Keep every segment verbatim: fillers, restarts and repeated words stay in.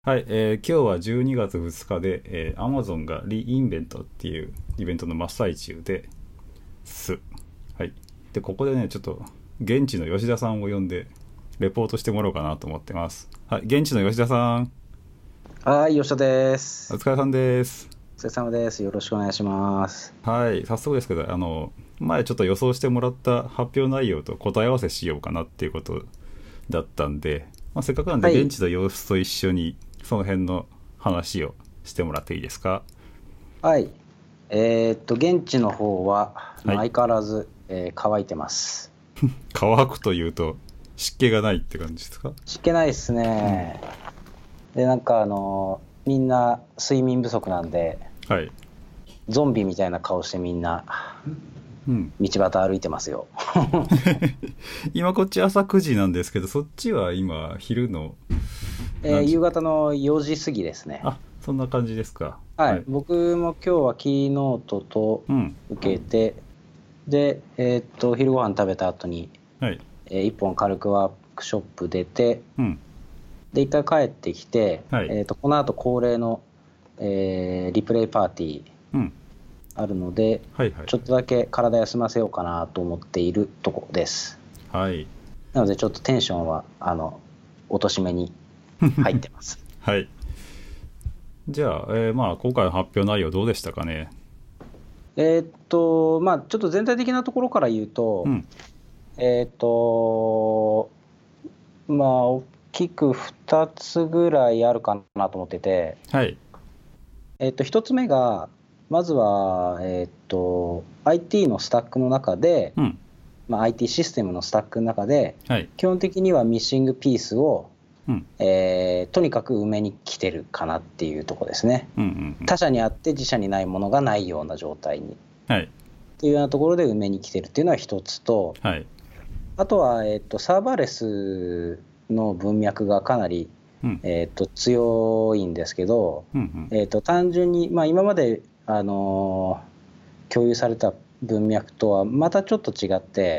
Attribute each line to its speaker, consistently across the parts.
Speaker 1: はい、えー今日はじゅうにがつふつかで、えー Amazon がリインベントっていうイベントの真っ最中です。はい。で、ここでね、ちょっと現地の吉田さんを呼んでレポートしてもらおうかなと思ってます。はい、現地の吉田さん、
Speaker 2: はい、吉田です。
Speaker 1: お疲れさんです。
Speaker 2: お疲れ様です。よろしくお願いします。
Speaker 1: はい、早速ですけど、あの、前ちょっと予想してもらった発表内容と答え合わせしようかなっていうことだったんで、まあ、せっかくなんで
Speaker 2: はい。
Speaker 1: 現地の様子と一緒にその辺の話をしてもらっていいですか？
Speaker 2: はい。えーっと、現地の方は、まあ、
Speaker 1: はい。
Speaker 2: 相変わらず、えー乾いてます。
Speaker 1: 乾くというと湿気がないって感じですか？
Speaker 2: 湿気ないです
Speaker 1: うん。
Speaker 2: ね。で、なんかあのーみんな睡眠不足なんで、
Speaker 1: はい。
Speaker 2: ゾンビみたいな顔してみんな
Speaker 1: うん。
Speaker 2: 道端歩いてますよ。
Speaker 1: 今こっち朝くじなんですけど、そっちは今昼の
Speaker 2: えー
Speaker 1: 何時？
Speaker 2: 夕方のよじ過ぎですね。
Speaker 1: あ、そんな感じですか。
Speaker 2: はい。
Speaker 1: はい。
Speaker 2: 僕も今日はキーノートと
Speaker 1: うん。
Speaker 2: 受けて、で、えーっと、昼ご飯食べた後に、
Speaker 1: はい。
Speaker 2: えー、一本軽くワークショップ出て、
Speaker 1: うん。
Speaker 2: で、一回帰ってきて、
Speaker 1: はい。
Speaker 2: えーと、この後恒例の、えーリプレイパーティー
Speaker 1: うん。
Speaker 2: あるので、
Speaker 1: はいはい
Speaker 2: ちょっとだけ体休ませようかなと思っているとこです。
Speaker 1: はい。はい。
Speaker 2: なので、ちょっとテンションは、あの、落としめに入ってます。
Speaker 1: はい。じゃあ、えーまあ今回の発表内容どうでしたかね？
Speaker 2: えーっと、まあ、ちょっと全体的なところから言うと、
Speaker 1: うん。
Speaker 2: えーっと、まあ、大きくふたつぐらいあるかなと思ってて、
Speaker 1: はい。
Speaker 2: えっと、一つ目が、まずは、えっと、アイティー のスタックの中で、
Speaker 1: うん。
Speaker 2: まあ、アイティー システムのスタックの中で、
Speaker 1: はい。
Speaker 2: 基本的にはミッシングピースを、
Speaker 1: うん。
Speaker 2: えーとにかく埋めに来てるかなっていうところですね。
Speaker 1: うんうんうん。
Speaker 2: 他社にあって自社にないものがないような状態に。っ
Speaker 1: はい。
Speaker 2: ていうようなところで埋めに来てるっていうのは一つと、
Speaker 1: はい。
Speaker 2: あとは、えっと、サーバーレスの文脈がかなり、
Speaker 1: うん。
Speaker 2: えっと、強いんですけど、
Speaker 1: うんうん。
Speaker 2: えっと、単純に、まあ、今まで、あのー共有された文脈とはまたちょっと違って、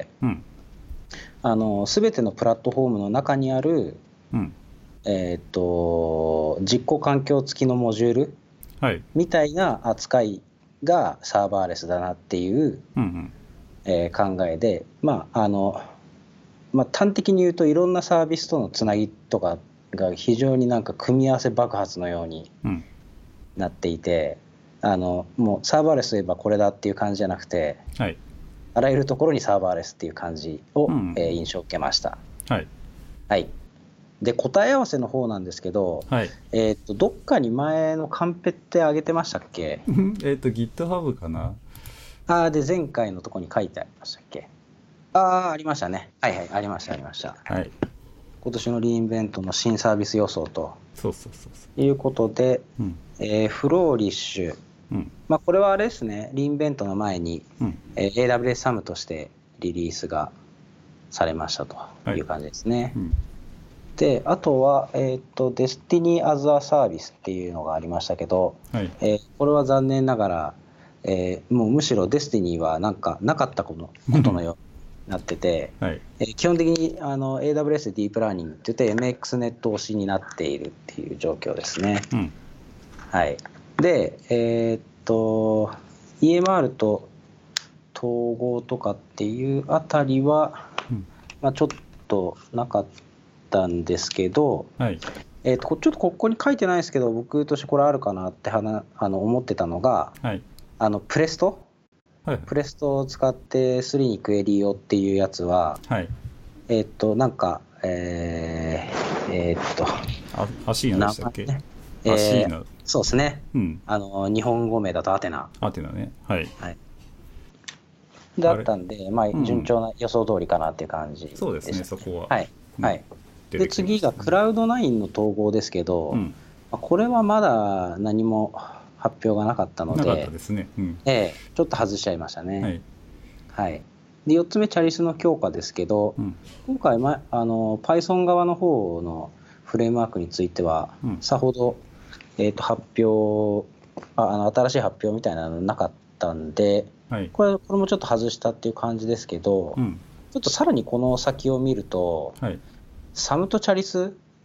Speaker 1: うん。
Speaker 2: あのー、全てのプラットフォームの中にある、
Speaker 1: うん。
Speaker 2: えっと、実行環境付きのモジュール
Speaker 1: はい。
Speaker 2: みたいな扱いがサーバーレスだなっていう、
Speaker 1: うんうん。
Speaker 2: えー考えで、まああのまあ、端的に言うといろんなサービスとのつなぎとかが非常になんか組み合わせ爆発のように
Speaker 1: うん。
Speaker 2: なっていて、あのもうサーバーレスといえばこれだっていう感じじゃなくて、
Speaker 1: はい。
Speaker 2: あらゆるところにサーバーレスっていう感じを、
Speaker 1: うんうんうん。
Speaker 2: えー印象を受けました。
Speaker 1: はい。
Speaker 2: はい。で、答え合わせの方なんですけど、
Speaker 1: はい。
Speaker 2: えーっと、どっかに前のカンペって上げてましたっけ？
Speaker 1: えっと、GitHub かな？
Speaker 2: ああ、で、前回のとこに書いてありましたっけ？ああ、ありましたね。はいはい、ありました、ありました。
Speaker 1: はい。
Speaker 2: 今年のリインベントの新サービス予想と
Speaker 1: そうそうそうそ
Speaker 2: いうことで、
Speaker 1: う。うん。
Speaker 2: えーフローリッシュ、
Speaker 1: うん。
Speaker 2: まあ、これはあれですね、リインベントの前に、
Speaker 1: うん。
Speaker 2: えー エーダブリューエス サムとしてリリースがされましたと
Speaker 1: はい。
Speaker 2: いう感じですね。
Speaker 1: うん。
Speaker 2: で、あとは、えっと、Destiny as a Service っていうのがありましたけど、
Speaker 1: はい。
Speaker 2: えーこれは残念ながら、えーもうむしろ Destiny はなんかなかったことことのようになってて、
Speaker 1: はい。
Speaker 2: えー基本的にあの エーダブリューエス でディープラーニングって言って エムエックス ネット推しになっているっていう状況ですね。
Speaker 1: うん。
Speaker 2: はい。で、えーっと、イーエムアール と統合とかっていうあたりは、
Speaker 1: うん。
Speaker 2: まあ、ちょっとなかったんですけど、
Speaker 1: はい。
Speaker 2: えーっと、ちょっとここに書いてないですけど、僕としてこれあるかなってはなあの思ってたのが、
Speaker 1: はい。
Speaker 2: あのプレスト
Speaker 1: はい。
Speaker 2: プレストを使ってスリーにクエリをっていうやつは、
Speaker 1: はい。
Speaker 2: えーっと、なんか、えー、えーっと、
Speaker 1: あ、アシーナで
Speaker 2: 名
Speaker 1: したっけ？
Speaker 2: 前ね、えー
Speaker 1: アシーナ。
Speaker 2: そうですね。
Speaker 1: うん。
Speaker 2: あの、日本語名だとアテナ。
Speaker 1: アテナね。はい。
Speaker 2: はい。だ
Speaker 1: あれ。
Speaker 2: ったんで、まあ、
Speaker 1: うん。
Speaker 2: 順調な予想通りかなっていう感じ
Speaker 1: そうですね、
Speaker 2: でしたね。
Speaker 1: そこは。
Speaker 2: はい。
Speaker 1: うん。
Speaker 2: はい。で、
Speaker 1: 出てきま
Speaker 2: 次が
Speaker 1: したね。
Speaker 2: クラウドナインの統合ですけど、
Speaker 1: うん。
Speaker 2: まあこれはまだ何も発表がなかったの
Speaker 1: なかった
Speaker 2: で、
Speaker 1: ですね。うん。
Speaker 2: ええ、ちょっと外しちゃいましたね。
Speaker 1: はい。
Speaker 2: はい。で、よっつめ、チャリスの強化ですけど、
Speaker 1: うん。
Speaker 2: 今回、ま、あの、Python 側の方のフレームワークについては、
Speaker 1: うん。
Speaker 2: さほど、えーと、発表、ああの、新しい発表みたいなのなかったんで、
Speaker 1: はい。
Speaker 2: これ、これもちょっと外したっていう感じですけど、
Speaker 1: うん。
Speaker 2: ちょっとさらにこの先を見ると、
Speaker 1: はい。
Speaker 2: サムとチャリス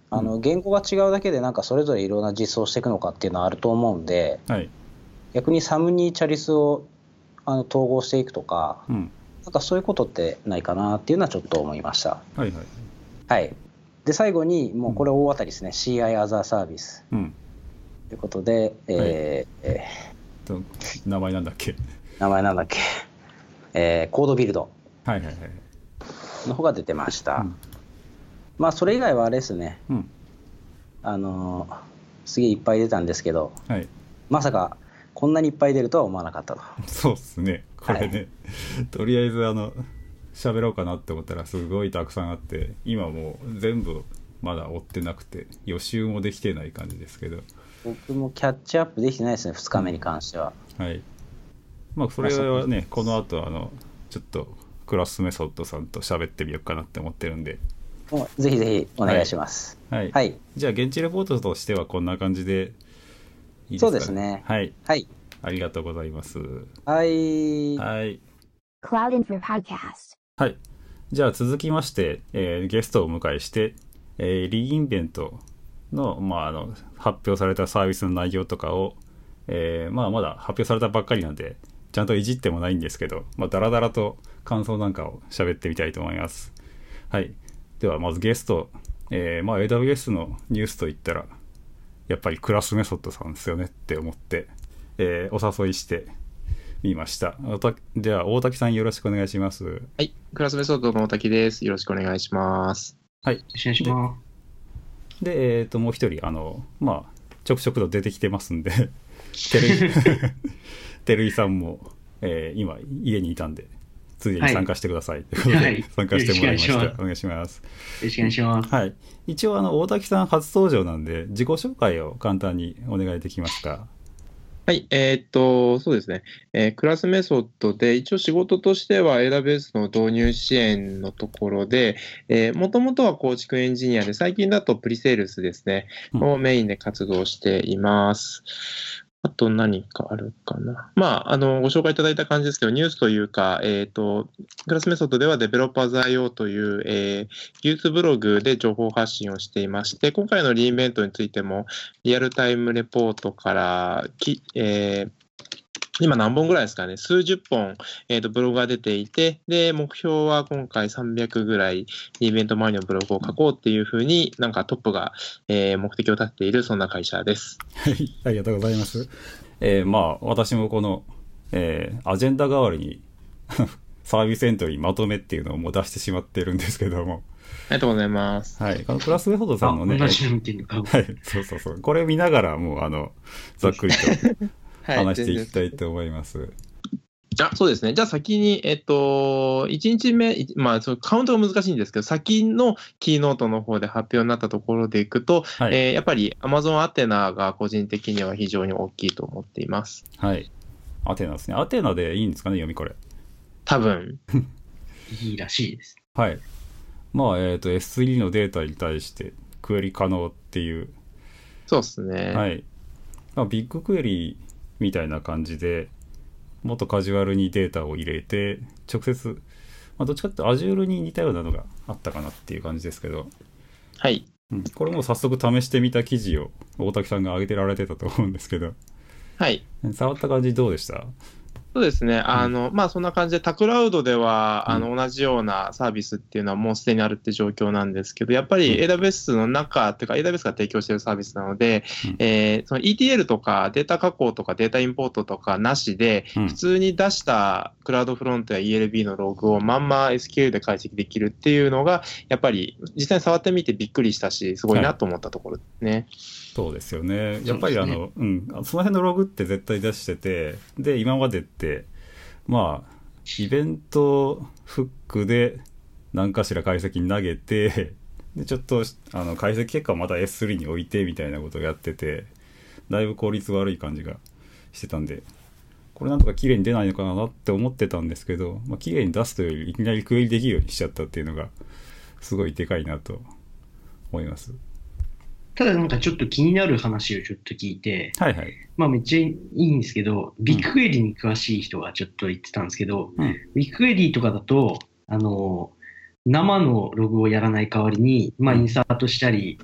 Speaker 2: あの言語が違うだけでなんかそれぞれいろんな実装していくのかっていうのはあると思うんで、
Speaker 1: はい、
Speaker 2: 逆にサムにチャリスをあの統合していくとか、
Speaker 1: うん、
Speaker 2: なんかそういうことってないかなっていうのはちょっと思いました。
Speaker 1: はいはい。
Speaker 2: はい。で最後にもうこれ大当たりですね、うん、シーアイ Other Service、うん、ということで、えーはいえ
Speaker 1: ー、と名前なんだっけ
Speaker 2: 名前なんだっけ、えー、コードビルド
Speaker 1: はいはいはい
Speaker 2: の方が出てました、うん、まあそれ以外はあれですね、うん、あのー、すげえいっぱい出たんですけど、はい、まさかこんなにいっぱい出るとは思わなかったと。
Speaker 1: そうっすねこれね、はい、とりあえずあの喋ろうかなって思ったらすごいたくさんあって、今もう全部まだ追ってなくて予習もできてない感じですけど、
Speaker 2: 僕もキャッチアップできてないですね、ふつかめに関しては、
Speaker 1: うん、はい。まあそれはね、この後あのちょっとクラスメソッドさんと喋ってみようかなって思ってるんで、
Speaker 2: ぜひぜひお願いします。
Speaker 1: はい、はいはい、じゃあ現地レポートとしてはこんな感じでいいですかね。
Speaker 2: そうですね。
Speaker 1: はい、
Speaker 2: はい、
Speaker 1: ありがとうございます。
Speaker 2: はい
Speaker 1: はい。Cloud Info Podcast。はい。じゃあ続きまして、えー、ゲストをお迎えして、えー、リインベントの、まあ、あの発表されたサービスの内容とかを、えーまあ、まだ発表されたばっかりなんでちゃんといじってもないんですけど、まあ、だらだらと感想なんかを喋ってみたいと思います。はい。ではまずゲスト、えーまあ、エーダブリューエス のニュースといったらやっぱりクラスメソッドさんですよねって思って、えー、お誘いしてみました。では大滝さんよろしくお願いします。
Speaker 3: はい、クラスメソッドの大滝です。よろしくお願いします。
Speaker 1: はい、よ
Speaker 2: ろしくお願いします。
Speaker 1: で、でえー、ともう一人あのまあちょくちょくと出てきてますんでてるいてるいさんも、えー、今家にいたんでついでに参加してください、はい、ということで、はい、参加してもらいました。お願いします。
Speaker 2: よろしくお願いします。
Speaker 1: はい、一応あの大滝さん初登場なんで自己紹介を簡単にお願いできますか。
Speaker 3: はい、えー、っと、そうですね、えー、クラスメソッドで、一応仕事としては エーダブリューエス の導入支援のところで、えー、もともとは構築エンジニアで、最近だとプリセールスですね、うん、をメインで活動しています。あと何かあるかな。まあ、あの、ご紹介いただいた感じですけど、ニュースというか、えっと、クラスメソッドでは Developers アイオー という、えー、技術ブログで情報発信をしていまして、今回のリインベントについても、リアルタイムレポートからき、えー今何本ぐらいですかね、数十本、えー、とブログが出ていて、で、目標は今回さんびゃくぐらいイベント周りのブログを書こうっていうふうに、なんかトップが、えー、目的を立てている、そんな会社です。
Speaker 1: はい、ありがとうございます。えー、まあ、私もこの、えー、アジェンダ代わりにサービスエントリーまとめっていうのをもう出してしまってるんですけども。
Speaker 3: ありがとうございます。
Speaker 1: はい。このクラスメソッドさんのね。
Speaker 2: 同じの見てるのか。
Speaker 1: はい。そうそうそう。これ見ながらもう、あの、ざっくりと。話していきたいと思います。
Speaker 3: あ、そうですね。じゃあ先に、えっと、いちにちめ、まあ、そのカウントが難しいんですけど、先のキーノートの方で発表になったところでいくと、はい、えー、やっぱり Amazon アテナが個人的には非常に大きいと思っています。
Speaker 1: はい。アテナですね。アテナでいいんですかね、読みこれ。
Speaker 3: 多分。
Speaker 2: いいらしいです。
Speaker 1: はい。まあ、えっと、エススリー のデータに対してクエリ可能っていう。
Speaker 3: そうですね。
Speaker 1: はい。まあ、ビッグクエリみたいな感じでもっとカジュアルにデータを入れて直接、まあ、どっちかっていうと Azure に似たようなのがあったかなっていう感じですけど、
Speaker 3: はい、
Speaker 1: うん、これも早速試してみた記事を大滝さんが上げてられてたと思うんですけど、
Speaker 3: はい、
Speaker 1: 触った感じどうでした？
Speaker 3: そうですね。あの、うん、まあ、そんな感じで、タクラウドでは、あの、同じようなサービスっていうのはもうすでにあるって状況なんですけど、やっぱり エーダブリューエス の中、っていうか エーダブリューエス が提供しているサービスなので、うん、えー、その イーティーエル とかデータ加工とかデータインポートとかなしで、普通に出したクラウドフロントや イーエルビー のログをまんま エスキューエル で解析できるっていうのが、やっぱり実際に触ってみてびっくりしたし、すごいなと思ったところですね。はい、
Speaker 1: そうですよね。やっぱりあの、うん、その辺のログって絶対出してて、で、今までって、まあ、イベントフックで何かしら解析に投げて、で、ちょっと、あの、解析結果をまた エススリー に置いてみたいなことをやってて、だいぶ効率悪い感じがしてたんで、これなんとか綺麗に出ないのかなって思ってたんですけど、まあ、綺麗に出すというよりいきなりクエリできるようにしちゃったっていうのが、すごいでかいなと思います。
Speaker 4: ただなんかちょっと気になる話をちょっと聞いて、
Speaker 1: はいはい。
Speaker 4: まあめっちゃいいんですけど、ビッグクエリに詳しい人がちょっと言ってたんですけど、うん、ビッグクエリとかだと、あの、生のログをやらない代わりに、まあインサートしたり、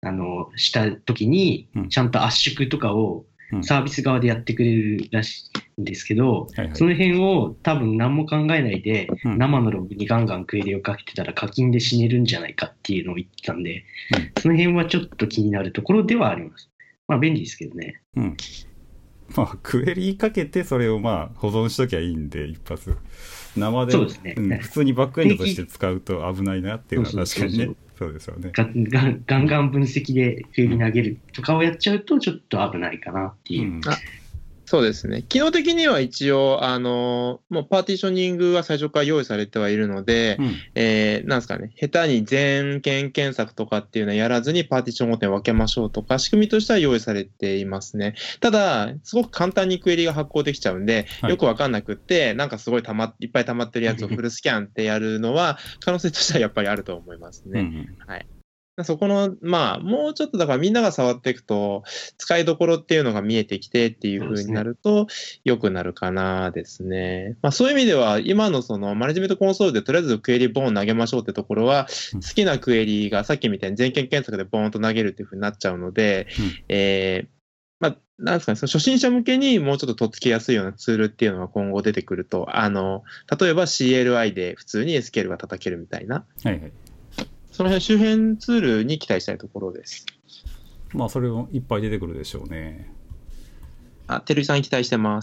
Speaker 4: あの、した時に、ちゃんと圧縮とかをサービス側でやってくれるらしいんですけど、うんはいはい、その辺を多分何も考えないで、うん、生のログにガンガンクエリをかけてたら課金で死ねるんじゃないかっていうのを言ってたんで、うん、その辺はちょっと気になるところではあります。まあ便利ですけどね。
Speaker 1: うん。まあクエリかけてそれをまあ保存しときゃいいんで、一発。生で、
Speaker 4: そうですね、
Speaker 1: うん、普通にバックエンドとして使うと危ないなっていうのは確かにね。そうですよね。
Speaker 4: ガンガンガン分析でクエリ投げるとかをやっちゃうとちょっと危ないかなっていう。うん、
Speaker 3: そうですね。機能的には一応、あの、もうパーティショニングは最初から用意されてはいるので、うん、えー、なんですかね、下手に全件検索とかっていうのはやらずにパーティションごとに分けましょうとか、仕組みとしては用意されていますね。ただ、すごく簡単にクエリが発行できちゃうんで、よくわかんなくって、はい、なんかすごいたま、いっぱい溜まってるやつをフルスキャンってやるのは、可能性としてはやっぱりあると思いますね。うん、はい。そこの、まあ、もうちょっとだからみんなが触っていくと、使いどころっていうのが見えてきてっていう風になると、良くなるかなですね。まあそういう意味では、今のそのマネジメントコンソールでとりあえずクエリボーン投げましょうってところは、好きなクエリがさっきみたいに全件検索でボーンと投げるっていう風になっちゃうので、うん、えー、まあ、なんですかね、その初心者向けにもうちょっととっつきやすいようなツールっていうのが今後出てくると、あの、例えば シーエルアイ で普通に エスキューエル が叩けるみたいな。はいはい。その辺周辺ツールに期待したいところです。
Speaker 1: まあそれもいっぱい出てくるでしょうね。
Speaker 3: あ、てるいさん期待してます。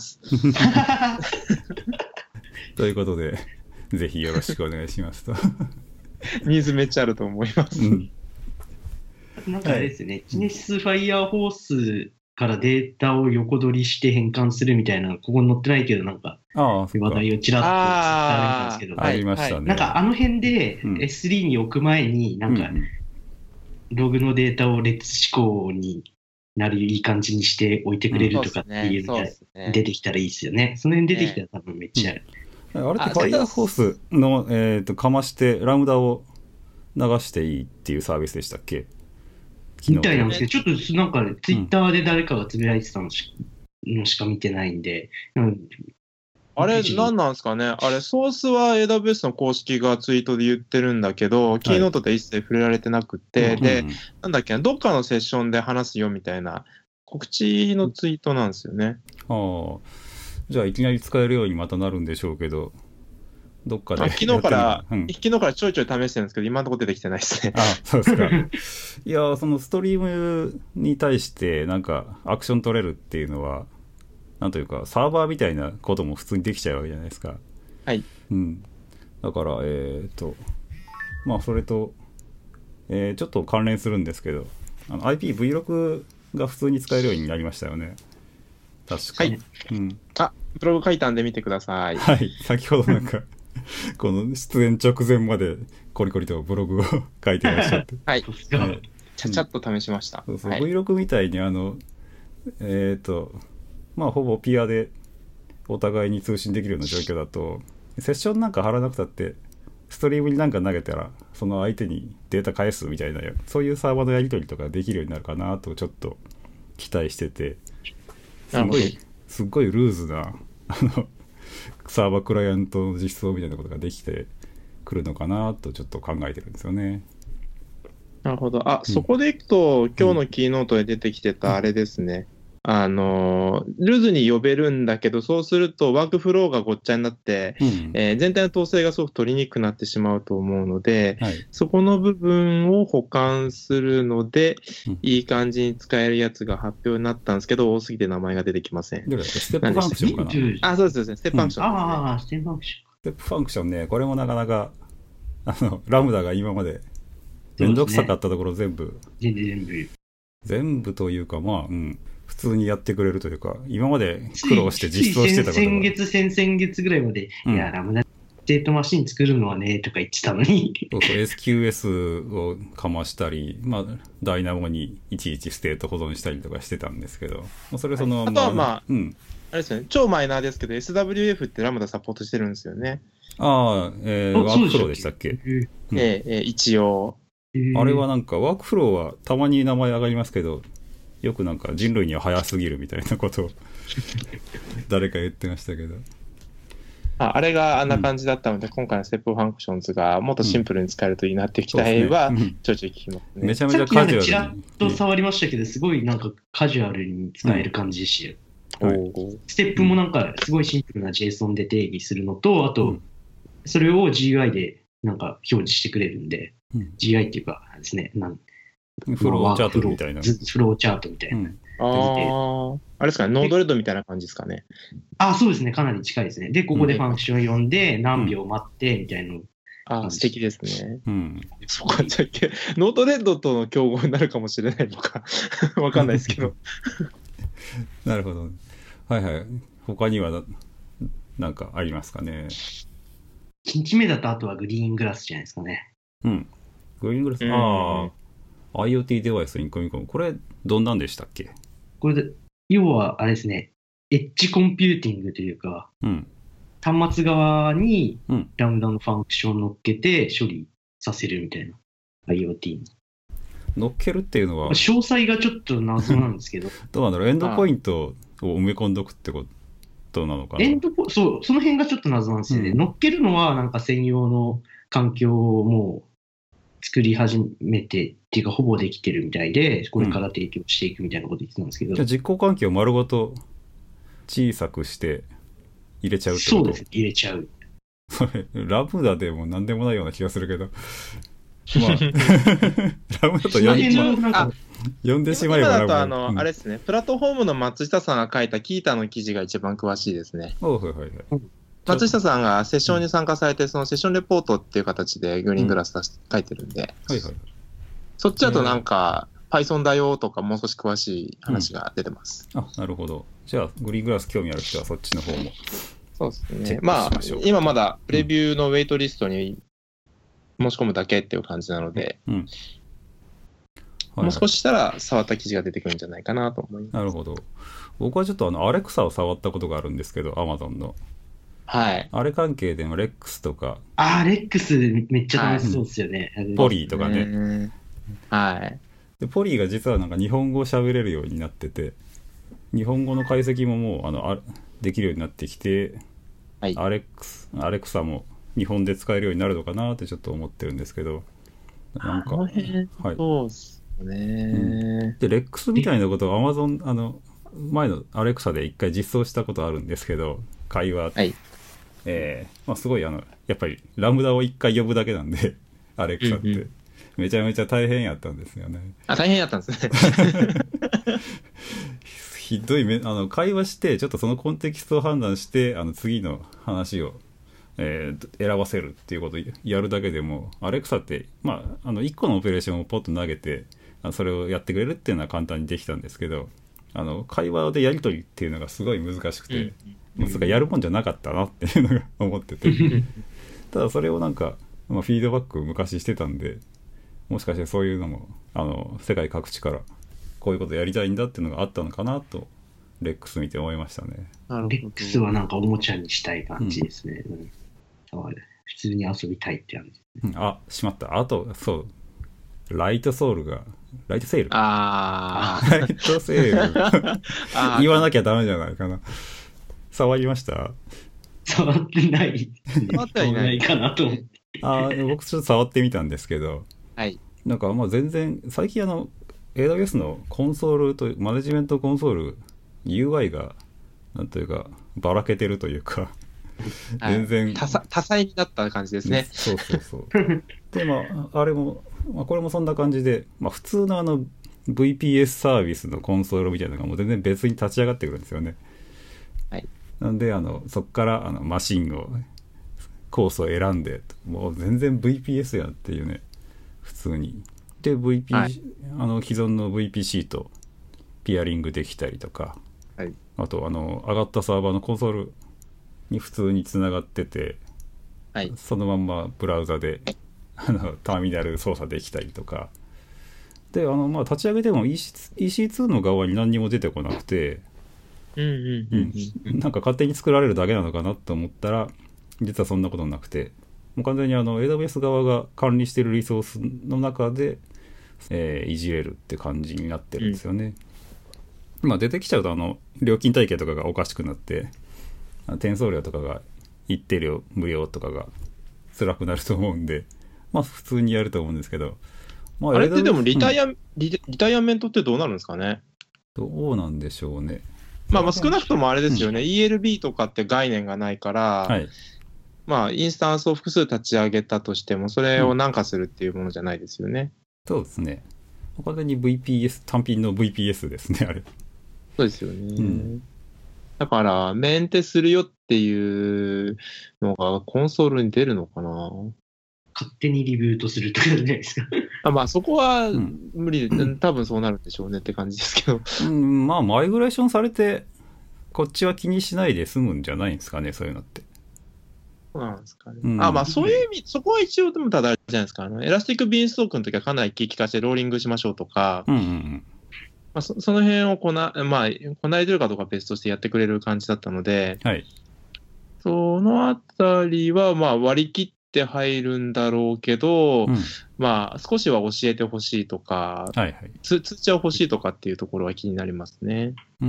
Speaker 1: ということで、ぜひよろしくお願いしますと。
Speaker 3: ニーズめっちゃあると思います。うん、
Speaker 4: なんかあれですね、ジネシスファイヤーホースからデータを横取りして変換するみたいな、ここに載ってないけど、なんか、話題をちらっとあったんですけど、
Speaker 1: ありましたね。
Speaker 4: なんかあの辺で エススリー に置く前に、なんか、ログのデータを列思考になるいい感じにしておいてくれるとかっていうのが出てきたらいいですよね。その辺出てきたら多分めっちゃある。
Speaker 1: うん、あれってファイヤーホースの、えーと、かましてラムダを流していいっていうサービスでしたっけ？
Speaker 4: みたいなんですけど、ちょっとなんかツイッターで誰かがつぶやいてたのし,、うん、のしか見てないんで、うん、
Speaker 3: あれ何なんですかね。あれソースは エーダブリューエス の公式がツイートで言ってるんだけど、はい、キーノートで一切触れられてなくて、うん、で、うん、なんだっけな、どっかのセッションで話すよみたいな告知のツイートなんですよね。
Speaker 1: はあ、じゃあいきなり使えるようにまたなるんでしょうけど、どっかで
Speaker 3: 昨日から、うん、昨日からちょいちょい試してるんですけど、今のところ出てきてないですね。
Speaker 1: あ、そうですか。いや、そのストリームに対してなんかアクション取れるっていうのは、なんというかサーバーみたいなことも普通にできちゃうわけじゃないですか。
Speaker 3: はい。
Speaker 1: うん。だからえっとまあそれと、えー、ちょっと関連するんですけど、あの アイピーブイろく が普通に使えるようになりましたよね。確かに。
Speaker 3: はい。うん。あ、ブログ書いたんで見てください。
Speaker 1: はい。先ほどなんか。この出演直前までコリコリとブログを書いてらっしゃって
Speaker 3: はい、はい、ちゃちゃっと試しました、
Speaker 1: うん、そうそう、はい、ブイろく みたいにあのえっ、ー、とまあほぼピアでお互いに通信できるような状況だとセッションなんか貼らなくたってストリームになんか投げたらその相手にデータ返すみたいなそういうサーバーのやり取りとかできるようになるかなとちょっと期待しててすごいすっごいルーズなあのサーバークライアントの実装みたいなことができてくるのかなとちょっと考えてるんですよね。
Speaker 3: なるほど。あ、うん、そこでいくと今日のキーノートで出てきてたあれですね。うん、あのルーズに呼べるんだけどそうするとワークフローがごっちゃになって、うん、えー、全体の統制がすごく取りにくくなってしまうと思うので、はい、そこの部分を補完するので、うん、いい感じに使えるやつが発表になったんですけど多すぎて名前が出てきません。
Speaker 1: ステップファンクションかな。
Speaker 3: あ、そうですね。ステップファンクション、
Speaker 4: うん、ああ、ステップファンクション。
Speaker 1: ステップファンクションね、これもなかなかあのラムダが今までめんどくさかったところ全部、
Speaker 4: ね、全部
Speaker 1: 全部というかまあ、うん、普通にやってくれるというか今まで苦労して実装してたことが
Speaker 4: 先月先々月ぐらいまで、うん、いやラムダステートマシン作るのはねとか言ってたのに
Speaker 1: そうそう エスキューエス をかましたり、まあ、ダイナモにいちいちステート保存したりとかしてたんですけどそれその、
Speaker 3: はい、あとはまあ、うん、あれですよね、超マイナーですけど エスダブリューエフ ってラムダサポートしてるんですよね。
Speaker 1: ああ、えー、ワークフローでしたっけ？
Speaker 3: えーうん、えー、一応
Speaker 1: あれはなんかワークフローはたまに名前上がりますけどよくなんか人類には早すぎるみたいなことを誰か言ってましたけど
Speaker 3: あ, あれがあんな感じだったので、うん、今回のステップファンクションズがもっとシンプルに使えるといいなって期待はちょいちょい聞きますね。
Speaker 1: めちゃめちゃカジュアルに。さっき
Speaker 4: ちらっと触りましたけど、すごいなんかカジュアルに使える感じでしたよ。うんはい、ステップもなんかすごいシンプルな JSON で定義するのと、あとそれを ジーユーアイ でなんか表示してくれるんで、うん、ジーユーアイ っていうかですね、なん
Speaker 1: フローチャートみたいな。
Speaker 4: フローチャートみたいな。うん
Speaker 3: ああ、あれですかね、ノードレッドみたいな感じですかね。
Speaker 4: あ、そうですね、かなり近いですね。で、ここでファンクション読んで、何秒待ってみたいなの、うん。
Speaker 3: あ、素敵ですね。うん。そうか、じゃあ、ノードレッドとの競合になるかもしれないのか、わかんないですけど。
Speaker 1: なるほど。はいはい。他にはな、なんかありますかね。
Speaker 4: いちにちめだと、あとはグリーングラスじゃないですかね。
Speaker 1: うん。グリーングラス、ああ、IoT デバイスに組み込む。これ、どんなんでしたっけ？
Speaker 4: これで、要は、あれですね、エッジコンピューティングというか、うん、端末側にラムダのファンクションを乗っけて処理させるみたいな、IoT に。
Speaker 1: 乗っけるっていうのは
Speaker 4: 詳細がちょっと謎なんですけど。
Speaker 1: どうなんだろう、エンドポイントを埋め込んどくってことなのかな。
Speaker 4: エンドポそう、その辺がちょっと謎なんですよね。うん、乗っけるのは、なんか専用の環境をもう作り始めてっていうかほぼできてるみたいで、これから提供していくみたいなこと言ってたんですけど、うん、
Speaker 1: じゃあ実行環境を丸ごと小さくして入れちゃうってこと？
Speaker 4: そうです、入れちゃう。
Speaker 1: それラムダでも何でもないような気がするけどまあラムダと呼んで、まあ、呼んでしまえば
Speaker 3: 今だとあの、うん、あれですね、プラットフォームの松下さんが書いたキータの記事が一番詳しいですね。
Speaker 1: おはいはいはい。
Speaker 3: 松下さんがセッションに参加されて、そのセッションレポートっていう形でグリーングラス書いてるんで、うんはいはい、そっちだとなんか、えー、Python だよとかもう少し詳しい話が出てます。
Speaker 1: うん、あ、なるほど。じゃあ、グリーングラス興味ある人はそっちの方も。
Speaker 3: そうですね。まあ、今まだプレビューのウェイトリストに申し込むだけっていう感じなので、うんうんはい、もう少ししたら触った記事が出てくるんじゃないかなと思います。
Speaker 1: なるほど。僕はちょっとあの、アレクサを触ったことがあるんですけど、Amazon の。
Speaker 3: はい。
Speaker 1: あれ関係でもレックスとか。
Speaker 4: あー、レックスめっちゃ楽しそうですよね。
Speaker 1: はい、ポリーとかね。
Speaker 3: はい。
Speaker 1: で、ポリーが実はなんか日本語を喋れるようになってて、日本語の解析ももうあのあできるようになってきて、はい、アレックス、アレクサも日本で使えるようになるのかなってちょっと思ってるんですけど、なんか、
Speaker 3: あの辺そうですね、
Speaker 1: うん。で、レックスみたいなことを Amazon、あの、前のアレクサで一回実装したことあるんですけど、会話、はいえーまあ、すごいあのやっぱりラムダを一回呼ぶだけなんでアレクサって、うんうん、めちゃめちゃ大変やったんですよね。
Speaker 3: あ、大変やったんですね
Speaker 1: ひどいめあの会話してちょっとそのコンテキストを判断してあの次の話を、えー、選ばせるっていうことをやるだけでもアレクサって、まあ、あのいっこのオペレーションをポッと投げてそれをやってくれるっていうのは簡単にできたんですけど、あの会話でやり取りっていうのがすごい難しくて、うんもうそれやるもんじゃなかったなっていうのが思っててただそれをなんか、まあ、フィードバック昔してたんで、もしかしてそういうのもあの世界各地からこういうことやりたいんだっていうのがあったのかなとレックス見て思いましたね。
Speaker 4: レックスはなんかおもちゃにしたい感じですね、うん、普通に遊びたいって感じ、
Speaker 1: うん、あ、しまった。あとそうライトソウルがライトセール
Speaker 3: あ
Speaker 1: あライトセール言わなきゃダメじゃないかな。触りました？
Speaker 4: 触ってない。
Speaker 3: 触ってはいない
Speaker 4: かなと思って。
Speaker 1: あ僕ちょっと触ってみたんですけど、
Speaker 3: はい。
Speaker 1: なんかまあ全然最近あの エーダブリューエス のコンソールとマネジメントコンソール ユーアイ がなんというかばらけてるというか全然、
Speaker 3: はい、多, 多彩になった感じですね。
Speaker 1: そうそうそうでまああれも、まあ、これもそんな感じで、まあ、普通のあの ブイピーエス サービスのコンソールみたいなのがもう全然別に立ち上がってくるんですよね。
Speaker 3: はい
Speaker 1: なんであのそこからあのマシンをコースを選んでもう全然 ブイピーエス やっていうね普通にで ブイピー、はい、あの既存の ブイピーシー とピアリングできたりとか、はい、あとあの上がったサーバーのコンソールに普通につながってて、はい、そのまんまブラウザであのターミナル操作できたりとかであの、まあ、立ち上げても イーシーツー の側に何にも出てこなくて
Speaker 3: うんうんうん
Speaker 1: うん、なんか勝手に作られるだけなのかなと思ったら実はそんなことなくてもう完全にあの エーダブリューエス 側が管理しているリソースの中で、えー、いじれるって感じになってるんですよね、うん、まあ出てきちゃうとあの料金体系とかがおかしくなって転送料とかが一定量無料とかが辛くなると思うんで、まあ普通にやると思うんですけど、まあ、
Speaker 3: あれってでもリタイア、うん、リ、リタイアメントってどうなるんですかね。
Speaker 1: どうなんでしょうね。
Speaker 3: まあまあ少なくともあれですよね、うん、イーエルビー とかって概念がないから、はい、まあインスタンスを複数立ち上げたとしてもそれを軟化するっていうものじゃないですよね。
Speaker 1: うん、そうですね。完全に ブイピーエス 単品の ブイピーエス ですねあれ。
Speaker 3: そうですよね。うん、だからメンテするよっていうのがコンソールに出るのかな。
Speaker 4: 勝手にリブートするとかじゃないですか。
Speaker 3: あ、まあそこは無理で、うん、多分そうなるんでしょうねって感じですけど。
Speaker 1: うん、まあマイグレーションされてこっちは気にしないで済むんじゃないんですかね、そういうのって。
Speaker 3: そうなんですかね。うん、あ、まあそういう意味、そこは一応でもただあれじゃないですか。あのエラスティックビーンストークの時はかなり聞かせてローリングしましょうとか、
Speaker 1: うんうんうん
Speaker 3: まあ、そ, その辺をこな、まあ、こなれてるかどうか別としてやってくれる感じだったので、
Speaker 1: はい、
Speaker 3: そのあたりはまあ割り切って入るんだろうけど、うん、まあ少しは教えてほしいとか、
Speaker 1: はいはい、
Speaker 3: 通知は欲しいとかっていうところは気になりますね。
Speaker 1: うん、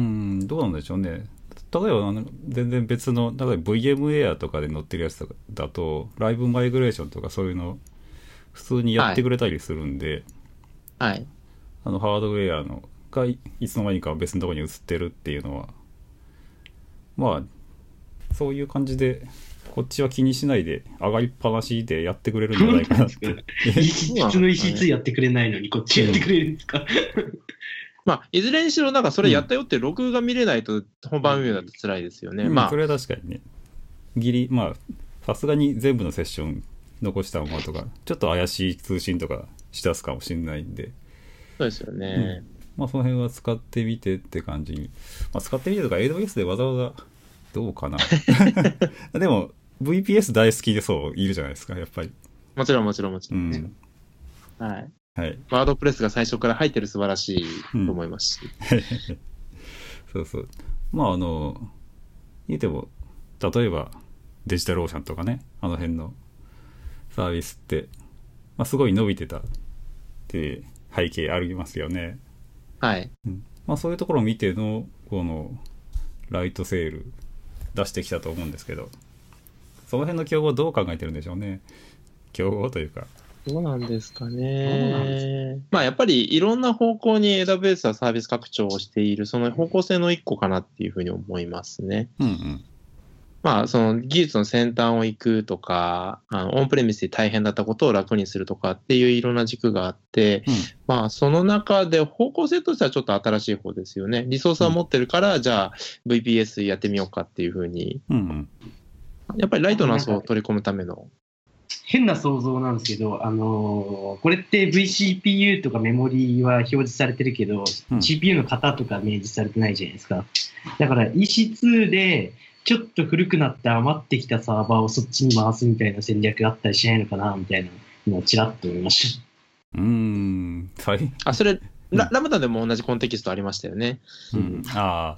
Speaker 1: どうなんでしょうね。例えばあの全然別の、例えば ブイエムエー とかで載ってるやつだと、ライブマイグレーションとかそういうの普通にやってくれたりするんで、
Speaker 3: はいはい、
Speaker 1: あのハードウェアのがいつの間にか別のところに移ってるっていうのは、まあそういう感じでこっちは気にしないで上がりっぱなしでやってくれるんじゃないかなって。
Speaker 4: 普通の イーシーツー やってくれないのにこっちやってくれるんですか。
Speaker 3: まあいずれにしろなんかそれやったよってログが見れないと本番運営だと辛いですよね。
Speaker 1: うん、
Speaker 3: まあ
Speaker 1: それは確かにね。ギリまあさすがに全部のセッション残したままとかちょっと怪しい通信とかしだすかもしれないんで。
Speaker 3: そうですよね。
Speaker 1: うん、まあその辺は使ってみてって感じに、まあ、使ってみてとか エーダブリューエス でわざわざどうかな。でも ブイピーエス 大好きでそういるじゃないですかやっぱり。
Speaker 3: もちろんもちろんもちろん、ね、うん、はい、はい、ワードプレスが最初から入ってる素晴らしいと思いますし、うん、
Speaker 1: そうそう、まああの言っても例えばデジタルオーシャンとかね、あの辺のサービスって、まあ、すごい伸びてたっていう背景ありますよね。
Speaker 3: はい、
Speaker 1: うん、まあ、そういうところを見てのこのライトセール出してきたと思うんですけど、その辺の競合どう考えてるんでしょうね。競合というか
Speaker 3: どうなんですかね。まあやっぱりいろんな方向に エーダブリューエス はサービス拡張をしているその方向性の一個かなっていうふうに思いますね。
Speaker 1: うんうん、
Speaker 3: まあその技術の先端を行くとか、あのオンプレミスで大変だったことを楽にするとかっていういろんな軸があって、うん、まあその中で方向性としてはちょっと新しい方ですよね。リソースは持ってるから、うん、じゃあ ブイピーエス やってみようかっていうふうに、
Speaker 1: うんうん、
Speaker 3: やっぱりライトナスを取り込むための。
Speaker 4: 変な想像なんですけど、あのー、これって ブイシーピーユー とかメモリは表示されてるけど、うん、シーピーユー の型とか明示されてないじゃないですか。だから イーシーツー でちょっと古くなって余ってきたサーバーをそっちに回すみたいな戦略があったりしないのかなみたいなのをちらっと思いました。
Speaker 1: うーん、はい。
Speaker 3: あ、それ、ラ、ラムダでも同じコンテキストありましたよね。
Speaker 1: うん。ああ。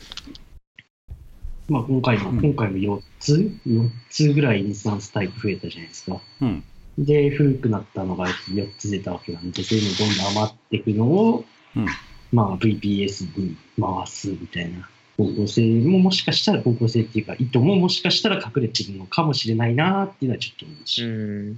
Speaker 4: まあ今回も、うん、今回もよっつ ?よっ つぐらいインスタンスタイプ増えたじゃないですか。
Speaker 1: うん。
Speaker 4: で、古くなったのがよっつ出たわけなんで、そういうのどんどん余っていくのを、
Speaker 1: うん、
Speaker 4: まあ ブイピーエス に回すみたいな方向性ももしかしたら方向性っていうか意図ももしかしたら隠れてるのかもしれないなっていうのはちょっと思いました。
Speaker 3: うん。うん。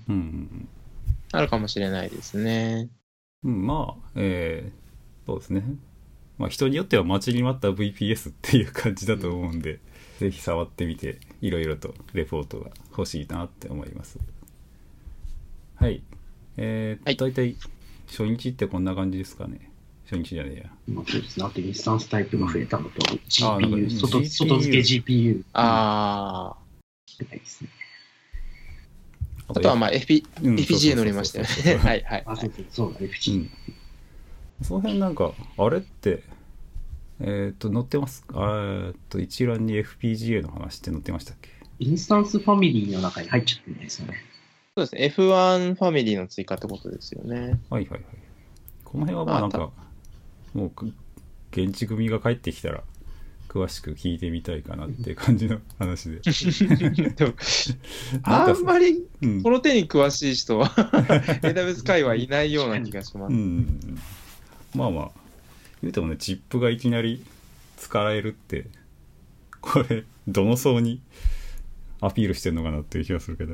Speaker 3: あるかもしれないですね。
Speaker 1: うん、まあ、えー、そうですね。まあ人によっては待ちに待った ブイピーエス っていう感じだと思うんで、うん、ぜひ触ってみていろいろとレポートが欲しいなって思います。はい。えー、はい、大体初日ってこんな感じですかね。初日じゃねえや。
Speaker 4: まあ、そうですね。あとインスタンスタイプが増えたのと、ジーピーユー、外, 外付け ジーピーユー。
Speaker 3: ああ。
Speaker 4: ですね。
Speaker 3: あとはまあ エフピージェー 乗りましたよね。はいはい。
Speaker 4: あ、そうそうそうだ、エフピージェー。
Speaker 1: うん、その辺なんか、あれって、えっ、ー、と、載ってますか？えっと、一覧に エフピージーエー の話って載ってましたっけ？
Speaker 4: インスタンスファミリーの中に入っちゃってるんですよね。
Speaker 3: そうですね。エフワン ファミリーの追加ってことですよね。
Speaker 1: はいはいはい。この辺はまあなんか、もう、現地組が帰ってきたら、詳しく聞いてみたいかなっていう感じの話で。
Speaker 3: でもあんまりこの手に詳しい人は、うん、エーダブリューエス 界はいないような気がします。
Speaker 1: うん、まあまあ、言うてもね、チップがいきなり使えるって、これ、どの層にアピールしてるのかなっていう気がするけど。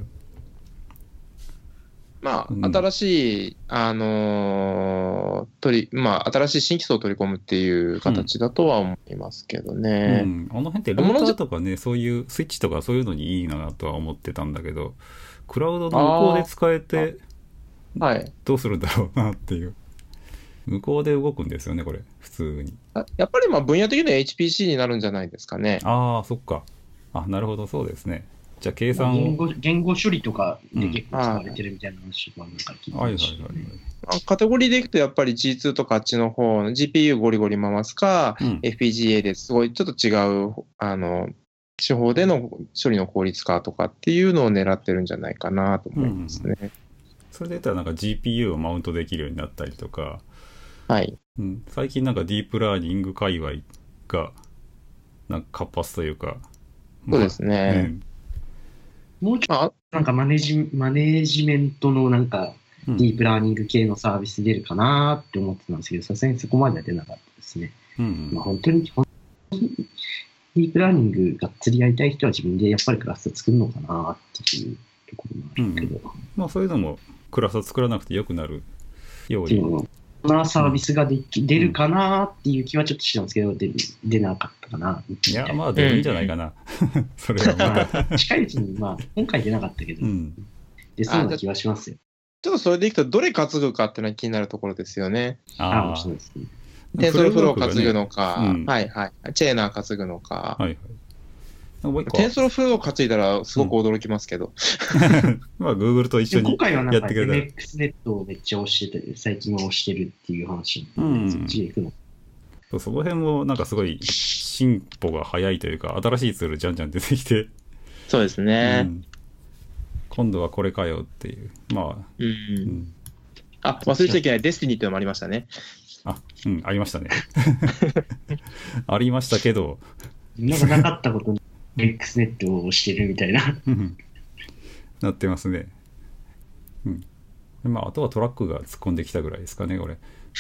Speaker 3: まあ、うん、新しい、あのー、取り、まあ、新しい新規層を取り込むっていう形だとは思いますけどね。
Speaker 1: うんうん、あの辺ってルーターとかね、そういうスイッチとかそういうのにいいなとは思ってたんだけど、クラウドの向こうで使えて、はい、どうするんだろうなっていう。向こうで動くんですよね、これ、普通に。
Speaker 3: やっぱりまあ分野的には エイチピーシー になるんじゃないですかね。
Speaker 1: ああ、そっか。あ、なるほど、そうですね。じゃあ計算を
Speaker 4: 言語、言語処理とかで結構使われてるみたいな話がなんか聞いてましたね。
Speaker 3: カテゴリーでいくとやっぱり ジーツー とかあっちの方の ジーピーユー ゴリゴリ回すか、うん、エフピージーエー ですごいちょっと違うあの手法での処理の効率化とかっていうのを狙ってるんじゃないかなと思いますね。うん、
Speaker 1: それで言ったらなんか ジーピーユー をマウントできるようになったりとか、
Speaker 3: はい
Speaker 1: うん、最近なんかディープラーニング界隈がなんか活発というか、
Speaker 3: そうですね。
Speaker 1: うん
Speaker 4: もうちょっとなんかマネジ、マネージメントのなんかディープラーニング系のサービス出るかなって思ってたんですけど、さすがにそこまでは出なかったですね。
Speaker 1: うんうん
Speaker 4: まあ、本当に、本当にディープラーニングがっつりやりたい人は自分でやっぱりクラスター作るのかなっていうところもあるけど。うん、
Speaker 1: まあそういうのもクラスター作らなくてよくなるように。
Speaker 4: そんなサービスができ、うん、出るかなっていう気はちょっとしてたんですけど、出, 出なかったかな。
Speaker 1: いや、まあ出るんじゃないかな。それはま
Speaker 4: あ。近いうちに、まあ、今回出なかったけど、うん、出そうな気はしますよ。
Speaker 3: ちょっとそれでいくと、どれ担ぐかっていうのは気になるところですよね。
Speaker 4: ああ、そうですね。
Speaker 3: テンソルフロー担ぐのか、ねうん、はいはい。チェーナー担ぐのか。
Speaker 1: はいはい。
Speaker 3: テンソルフロー担いだらすごく驚きますけど。
Speaker 1: うん、まあ、Google と一緒にやってくれたら。
Speaker 4: 今回はなんか エムエックス ネットをめっちゃ押してて、最近は押してるっていう話
Speaker 1: な
Speaker 4: ので、そっちで行くの。
Speaker 1: そう、その辺もなんかすごい進歩が早いというか、新しいツールじゃんじゃん出てきて。
Speaker 3: そうですね、うん。
Speaker 1: 今度はこれかよっていう。まあ。
Speaker 3: うん。うん、あ、忘れちゃいけない。デスティニーってのもありましたね。
Speaker 1: あ、うん、ありましたね。ありましたけど。
Speaker 4: なんかなかったことに。X ネットをしてるみたいな
Speaker 1: なってますね。うん。まああとはトラックが突っ込んできたぐらいですかね、これ。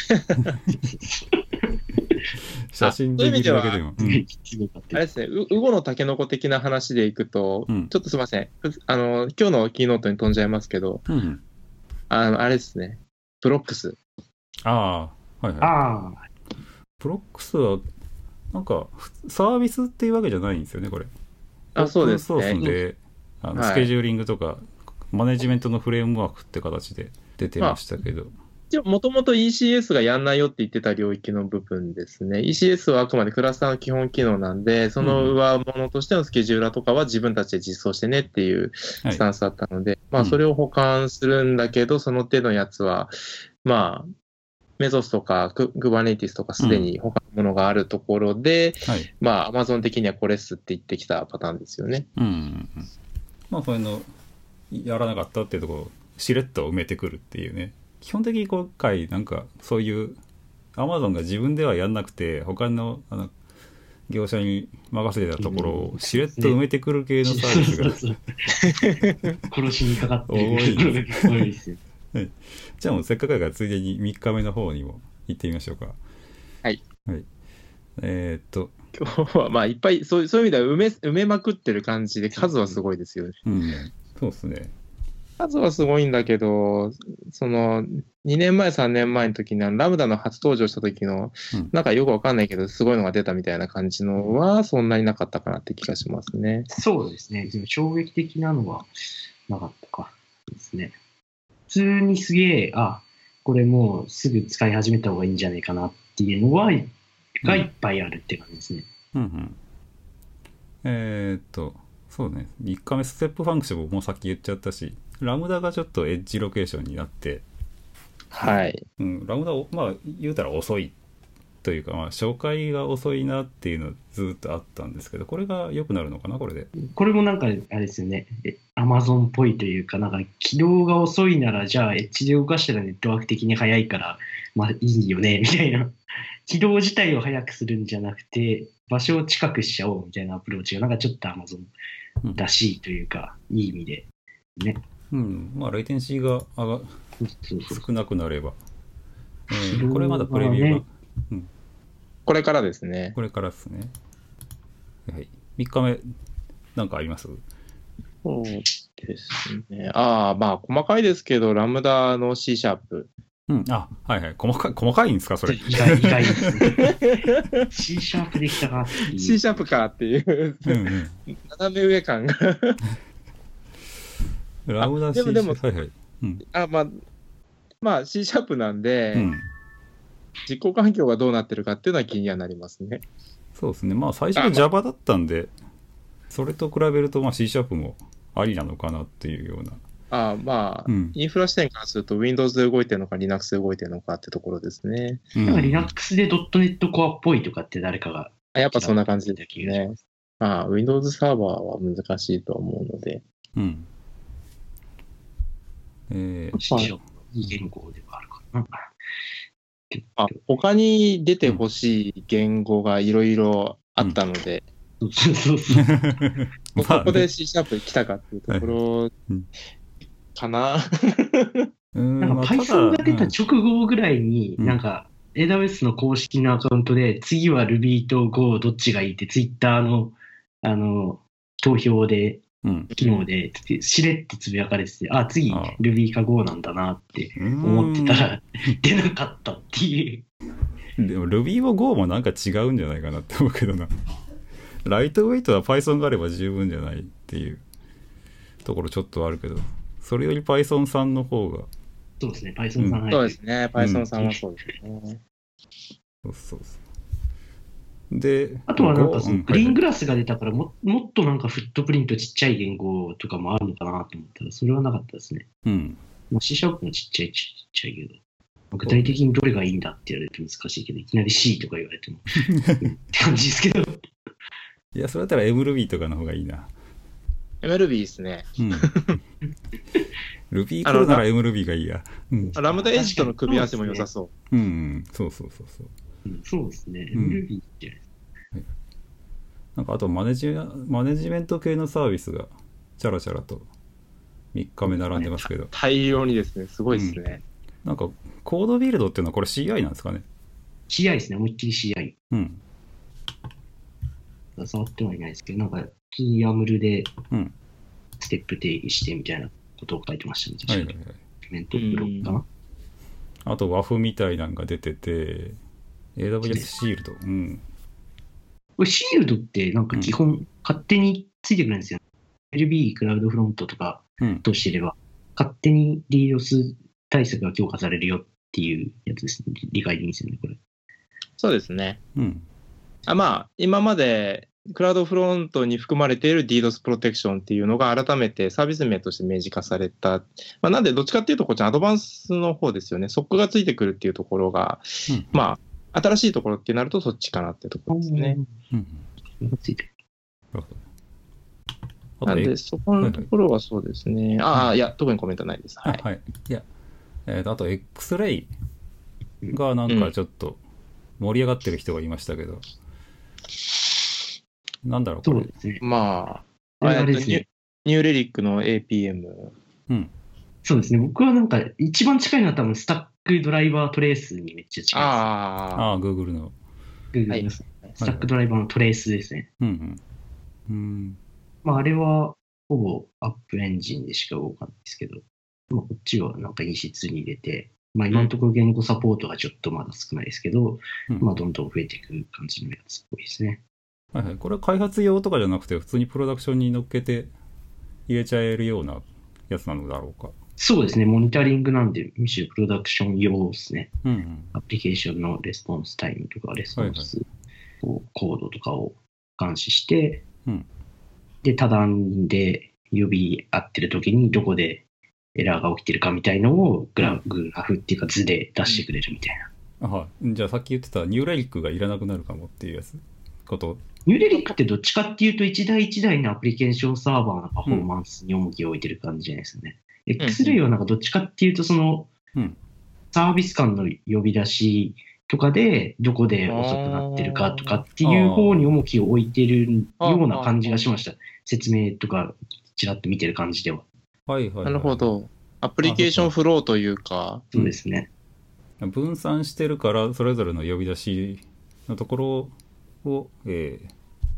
Speaker 1: 写真で見るだけでも。
Speaker 3: うん、あれですね、ウゴのタケノコ的な話でいくと、うん、ちょっとすみません。あの今日のキーノートに飛んじゃいますけど、
Speaker 1: うん、
Speaker 3: あのあれですね、プロックス。
Speaker 1: ああ、はいはい。
Speaker 4: あ
Speaker 1: プロックスはなんかサービスっていうわけじゃないんですよね、これ。
Speaker 3: あ、そうですね。
Speaker 1: オープンソースで、あのスケジューリングとか、はい、マネジメントのフレームワークって形で出てましたけど。
Speaker 3: もともと イーシーエス がやんないよって言ってた領域の部分ですね。イーシーエス はあくまでクラスターの基本機能なんで、その上物としてのスケジューラーとかは自分たちで実装してねっていうスタンスだったので、はい、まあそれを保管するんだけど、その手のやつは、まあ、メゾスとか Kubernetes とかすでに他のものがあるところで、うんはい、まあ Amazon 的にはこれっすって言ってきたパターンですよね。
Speaker 1: うんうんうん、まあそういうのやらなかったっていうところをしれっと埋めてくるっていうね。基本的に今回なんかそういう Amazon が自分ではやんなくて他のあの業者に任せてたところをしれっと埋めてくる系のサービス
Speaker 4: が殺しにかかってる多いですよ。
Speaker 1: はい、じゃあもうせっかくだからついでにみっかめの方にも行ってみましょうか。
Speaker 3: はい。
Speaker 1: はい、えー、っと
Speaker 3: 今日はまあいっぱいそういうそういう意味では埋め埋めまくってる感じで数はすごいですよね。
Speaker 1: うん、そうですね。
Speaker 3: 数はすごいんだけど、そのにねんまえさんねんまえの時にラムダの初登場した時の、うん、なんかよくわかんないけどすごいのが出たみたいな感じのはそんなになかったかなって気がしますね。
Speaker 4: そうですね。でも衝撃的なのはなかったかですね。普通にすげえ、あ、これもうすぐ使い始めた方がいいんじゃないかなっていうのは、がいっぱいあるって感じですね。
Speaker 1: うんうん。えー、っと、そうね。みっかめステップファンクションももうさっき言っちゃったし、ラムダがちょっとエッジロケーションになって、
Speaker 3: はい。
Speaker 1: うん、ラムダ、まあ言うたら遅いというか、まあ紹介が遅いなっていうのずっとあったんですけど、これが良くなるのかな、これで。
Speaker 4: これもなんか、あれですよね。アマゾンっぽいというか、なんか起動が遅いなら、じゃあエッジで動かしたらネットワーク的に早いから、まあいいよね、みたいな。起動自体を早くするんじゃなくて、場所を近くしちゃおうみたいなアプローチが、なんかちょっとアマゾンらしいというか、うん、いい意味で。ね。
Speaker 1: うん、まあ、レイテンシーが上が少なくなれば。えー、これまだプレビューが、ねうん。
Speaker 3: これからですね。
Speaker 1: これからですね。はい。みっかめ、なんかあります？
Speaker 3: そうですね。ああ、まあ、細かいですけど、ラムダの C シャープ。
Speaker 1: うん、あ、はいはい。細かい、細かいんですか、それ。
Speaker 4: 意外、意外ですね。C シャープできたかっていう。
Speaker 3: C シャープかっていう。うんうん、斜め上感が。
Speaker 1: ラムダ C シャープ。でも、でも、はいはい。
Speaker 3: うん、あ、まあ、まあ、C シャープなんで、うん、実行環境がどうなってるかっていうのは気にはなりますね。
Speaker 1: そうですね。まあ、最初は Java だったんで、それと比べると、まあ、C シャープもありなのかなっていうような。
Speaker 3: ああ、まあ、うん、インフラ視点からすると Windows で動いてるのか Linux で動いてるのかってところですね。
Speaker 4: うん、なんか Linux で ドットネット Core っぽいとかって誰かが。
Speaker 3: あ、やっぱそんな感じですね。まあ、Windows サーバーは難しいと思うので。うん。
Speaker 4: えー、C シャープいい言語ではあるかな。
Speaker 3: あ、他に出てほしい言語がいろいろあったので、
Speaker 4: うん、そうそうそう。
Speaker 3: ここで C シャープ来たかっていうところかな。
Speaker 4: なんか Python が出た直後ぐらいに、なんか エーダブリューエス の公式のアカウントで、次は Ruby と Go どっちがいいって Twitter の、あの、投票で、機能で、しれっとつぶやかれてて、あ、次 Ruby か Go なんだなって思ってたら、出なかったっていう。
Speaker 1: でも Ruby も Go もなんか違うんじゃないかなって思うけどな。ライトウェイトは Python があれば十分じゃないっていうところちょっとあるけど、それより Python さんの方が。
Speaker 4: そうですね、Python さん、
Speaker 3: うん、そうですね、Python さんはそうですね。
Speaker 1: うん、そうそうそう。で、
Speaker 4: あとはなんかそのグリーングラスが出たからも、もっとなんかフットプリントちっちゃい言語とかもあるのかなと思ったら、それはなかったですね。
Speaker 1: うん。
Speaker 4: まあ、C シャープもちっちゃいちっちゃいけど、具体的にどれがいいんだって言われて難しいけど、いきなり C とか言われてもって感じですけど。
Speaker 1: いや、それだったら エムルービー とかの方がいいな。
Speaker 3: エムルービー ですね。うん。
Speaker 1: Ruby 来るなら エムルービー がいいや。
Speaker 3: うん、ラムダエッジとの組み合わせも良さそう。
Speaker 1: うん、うん、そうそうそうそう。
Speaker 4: うん、そうですね。エムルービー って、
Speaker 1: うんはい。なんかあとマネジ、マネジメント系のサービスがチャラチャラとみっかめ並んでますけど。
Speaker 3: 大量にですね、すごいですね、
Speaker 1: うん。なんかコードビルドっていうのはこれ シーアイ なんですかね。
Speaker 4: シーアイ ですね、思いっきり シーアイ。
Speaker 1: うん。
Speaker 4: 触ってはいないですけど、なんか、キーアムルで、ステップ定義してみたいなことを書いてましたね、確かに。はいはいはい。メントブロックかな。
Speaker 1: あと、ワフみたいなのが出てて、エーダブリューエス シールド。うん。
Speaker 4: これ、シールドって、なんか基本、うん、勝手についてくるんですよ。エルビー、クラウドフロントとかとしてれば、うん、勝手に DDoS 対策が強化されるよっていうやつですね。理解でいいんですよね、これ。
Speaker 3: そうですね。
Speaker 1: うん。
Speaker 3: あまあ、今までクラウドフロントに含まれている DDoS プロテクションっていうのが改めてサービス名として明示化された。まあ、なんでどっちかっていうとこっちアドバンスの方ですよね。ソックがついてくるっていうところが、うん、まあ、新しいところってなるとそっちかなってところですね。
Speaker 4: うんうん、ついてる。
Speaker 3: なんで、そこのところはそうですね。はいはい、ああ、いや、特にコメントないです。はい。
Speaker 1: はい、いや、えーと、あと X-Ray がなんかちょっと盛り上がってる人がいましたけど、うん、なんだろう、これ。
Speaker 3: ね、まあ、あれですね。ニューレリックの エーピーエム。
Speaker 1: うん。
Speaker 4: そうですね。僕はなんか一番近いのは多分スタックドライバートレースにめっちゃ近いです。
Speaker 3: あ
Speaker 1: あ、Google の。
Speaker 4: Google の、はい、スタックドライバーのトレースですね。
Speaker 1: うんうん。うん。
Speaker 4: まあ、あれはほぼアップエンジンでしか動かないですけど、まあ、こっちはなんか イーシーツー に入れて、まあ、今のところ言語サポートがちょっとまだ少ないですけど、うん、まあ、どんどん増えていく感じのやつっぽいですね。
Speaker 1: はいはい。これは開発用とかじゃなくて、普通にプロダクションに乗っけて入れちゃえるようなやつなのだろうか。
Speaker 4: そうですね。モニタリングなんで、むしろプロダクション用ですね。
Speaker 1: うんうん、
Speaker 4: アプリケーションのレスポンスタイムとか、レスポンスコードとかを監視して、
Speaker 1: はいはい、
Speaker 4: で、多段で呼び合ってる時にどこでエラーが起きてるかみたいのをグラグラフっていうか図で出してくれるみたいな。
Speaker 1: うん、あはい。じゃあさっき言ってたニューレリックがいらなくなるかもっていうやつこと
Speaker 4: ニューレリックってどっちかっていうと一台一台のアプリケーションサーバーのパフォーマンスに重きを置いてる感じじゃないですよね。うん、X-Ray はなんかどっちかっていうとその、うん、サービス間の呼び出しとかでどこで遅くなってるかとかっていう方に重きを置いてるような感じがしました。説明とかちらっと見てる感じでは。
Speaker 1: はいはいはい、
Speaker 3: なるほど。アプリケーションフローというか。
Speaker 4: そうですね。
Speaker 1: 分散してるからそれぞれの呼び出しのところを、えー、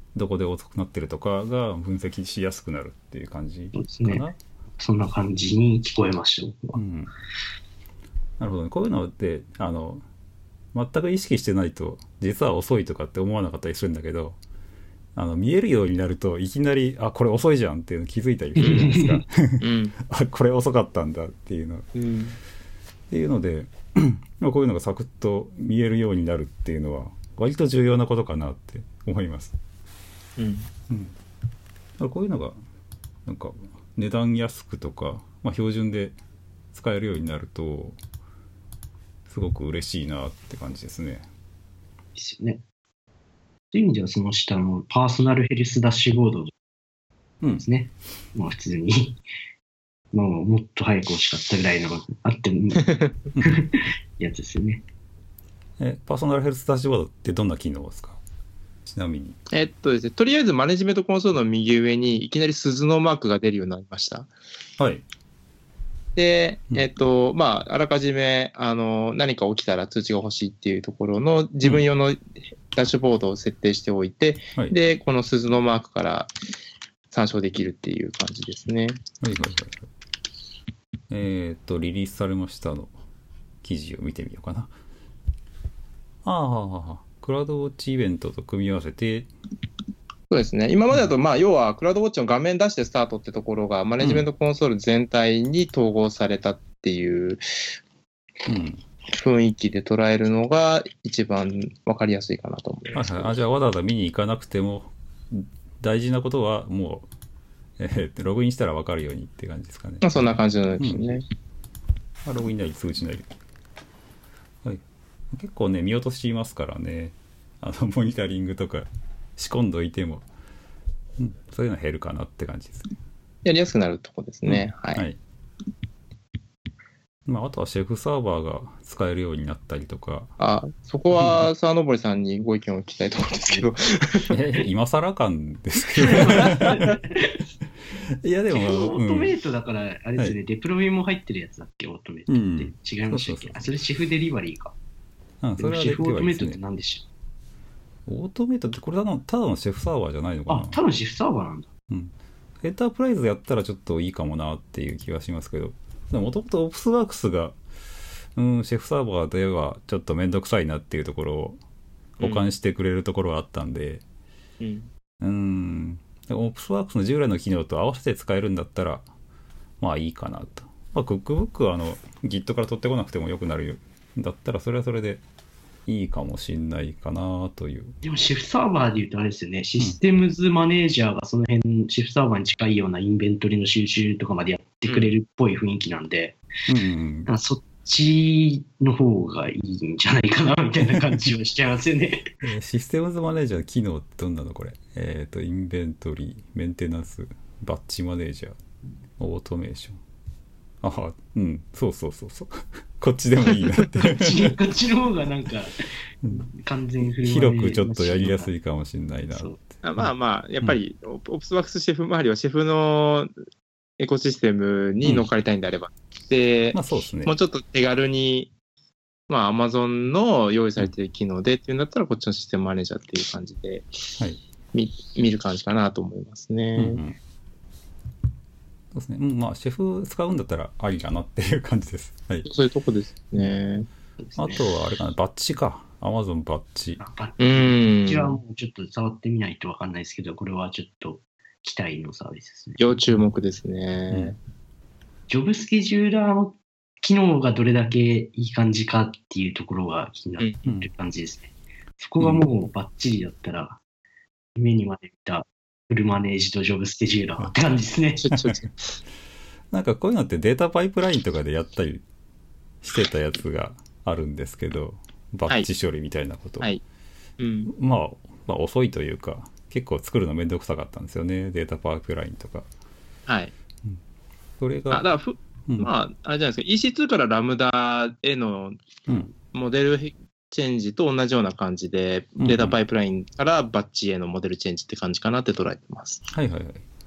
Speaker 1: どこで遅くなってるとかが分析しやすくなるっていう感じかな。
Speaker 4: そうですね。そんな感じに聞こえました、僕は。
Speaker 1: うん、なるほどね。こういうのってあの全く意識してないと実は遅いとかって思わなかったりするんだけど、あの見えるようになるといきなりあこれ遅いじゃんっていうの気づいたりするじゃないですか、うん、あこれ遅かったんだっていうの、うん、っていうのでこういうのがサクッと見えるようになるっていうのは割と重要なことかなって思います、うんうん、だからこういうのがなんか値段安くとか、まあ、標準で使えるようになるとすごく嬉しいなって感じですね。
Speaker 4: ですよね。という意味ではその下のパーソナルヘルスダッシュボードですね。うん、まあ普通にもうもっと早く欲しかったぐらいのあってもやつですよね。
Speaker 1: え、パーソナルヘルスダッシュボードってどんな機能ですか？ちなみに。
Speaker 3: えっとですね、とりあえずマネジメントコンソールの右上にいきなり鈴のマークが出るようになりました。
Speaker 1: はい。
Speaker 3: で、えっと、まあ、あらかじめ、あの、何か起きたら通知が欲しいっていうところの自分用のダッシュボードを設定しておいて、うん、で、この鈴のマークから参照できるっていう感じですね。はいはいはい。
Speaker 1: えっと、リリースされましたの記事を見てみようかな。ああ、クラウドウォッチイベントと組み合わせて、
Speaker 3: そうですね。今までだと、まあ、要は、クラウドウォッチの画面出してスタートってところが、マネジメントコンソール全体に統合されたっていう雰囲気で捉えるのが一番わかりやすいかなと思います。
Speaker 1: はいはい、あ、じゃあ、わざわざ見に行かなくても、大事なことはもう、えー、ログインしたらわかるようにって感じですかね。
Speaker 3: まあ、そんな感じなんですね。
Speaker 1: うん、ログインなり通知なり。はい。結構ね、見落としますからね。あの、モニタリングとか。仕込んどいても、うん、そういうの減るかなって感じですね。
Speaker 3: やりやすくなるとこですね。うん、はい。はい、
Speaker 1: まあ、あとはシェフサーバーが使えるようになったりとか。
Speaker 3: あ、そこは沢登さんにご意見を聞きたいところですけど。
Speaker 1: え、今更感ですけど。いやでも、
Speaker 4: オートメイトだから、あれですね、はい、デプロイも入ってるやつだっけ、オートメイトって。うん、違いましたっけ？そうそうそう。あ、それシェフデリバリーか。うん、それはシェフオートメイトって何でしょう？
Speaker 1: オートメイトってこれただの、ただのシェフサーバーじゃないのかな。
Speaker 4: あ、ただのシェフサーバーなんだ。
Speaker 1: うん。エンタープライズやったらちょっといいかもなっていう気がしますけど、もともとオプスワークスが、うん、シェフサーバーではちょっとめんどくさいなっていうところを保管してくれるところがあったんで、うん。うん。オプスワークスの従来の機能と合わせて使えるんだったら、まあいいかなと。まあ、クックブックはあの Git から取ってこなくてもよくなるんだったら、それはそれで、いいかもしんないかなという。
Speaker 4: でもシェフサーバーで言うとあれですよね、システムズマネージャーがその辺、シェフサーバーに近いようなインベントリの収集とかまでやってくれるっぽい雰囲気なんで、うんうんうん、そっちの方がいいんじゃないかなみたいな感じはしちゃいますよね。
Speaker 1: システムズマネージャーの機能ってどんなのこれ？えっと、インベントリー、メンテナンス、バッチマネージャー、オートメーション。あ、うん、そうそうそうそう。こっちでもいいなって。こっち、
Speaker 4: こっちの方がなんか、完全フル
Speaker 1: 広くちょっとやりやすいかもしれないな。
Speaker 3: あまあまあ、やっぱり、うん、オプスワークスシェフ周りはシェフのエコシステムに乗っかりたいんであれば。うん、で、まあそうですね、もうちょっと手軽に、まあ Amazon の用意されている機能でっていうんだったら、こっちのシステムマネージャーっていう感じで、はい、見, 見る感じかなと思いますね。うんうん、
Speaker 1: そうですね。うん、まあ、シェフ使うんだったらありだなっていう感じです。はい。
Speaker 3: そういうとこですね。
Speaker 1: あとは、あれかな、バッチか。Amazon バッチ。
Speaker 4: バッチはもうちょっと触ってみないとわかんないですけど、これはちょっと期待のサービスですね。
Speaker 3: 要注目ですね。うん、
Speaker 4: ジョブスケジューラーの機能がどれだけいい感じかっていうところが気になっている感じですね。うん、そこがもうバッチリだったら、目にまで見たフルマネージドジョブスケジューラーって感じですね。
Speaker 1: なんかこういうのってデータパイプラインとかでやったりしてたやつがあるんですけど、バッチ処理みたいなこと、はいはい、うん、まあ、まあ遅いというか結構作るのめんどくさかったんですよね、データパイプラインとか。
Speaker 3: はい、
Speaker 1: うん、それが
Speaker 3: あだからふ、うん、まああれじゃないですか、 イーシーツー からラムダへのモデルチェンジと同じような感じで、うん、データパイプラインからバッチへのモデルチェンジって感じかなって捉えてます。
Speaker 1: はいはいはい。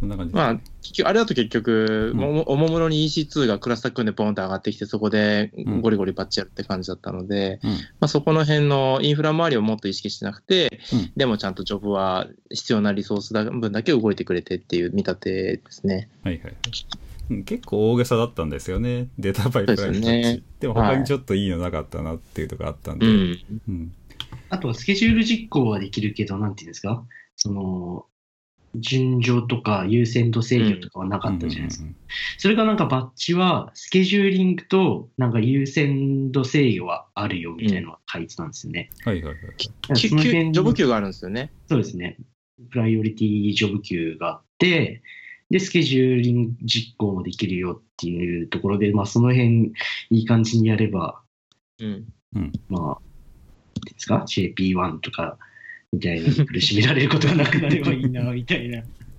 Speaker 1: そんな感じです、ね。
Speaker 3: まあ、結局あれだと結局、うん、おもむろに イーシーツー がクラスター組んでポンって上がってきて、そこでゴリゴリバッチやるって感じだったので、うん、まあ、そこの辺のインフラ周りをもっと意識してなくて、うん、でもちゃんとジョブは必要なリソース分だけ動いてくれてっていう見立てですね。
Speaker 1: はいはい。結構大げさだったんですよね、データパイプラインたち。ね、でも他にちょっといいのなかったなっていうところあったんで。はい、うん
Speaker 4: うん、あとはスケジュール実行はできるけど、なんていうんですか、その、順序とか優先度制御とかはなかったじゃないですか。うんうんうん、それがなんかバッジはスケジューリングとなんか優先度制御はあるよみたいなのが書いてたんですよね。
Speaker 1: うん、はいはいはい。
Speaker 3: その辺ジョブ級があるんですよね。
Speaker 4: そうですね。プライオリティジョブ級があって、で、スケジューリング実行もできるよっていうところで、まあその辺いい感じにやれば、
Speaker 3: うん。
Speaker 4: まあ、ですか ジェーピーワン とか、みたいに苦しめられることがなくなればいいな、みたいな。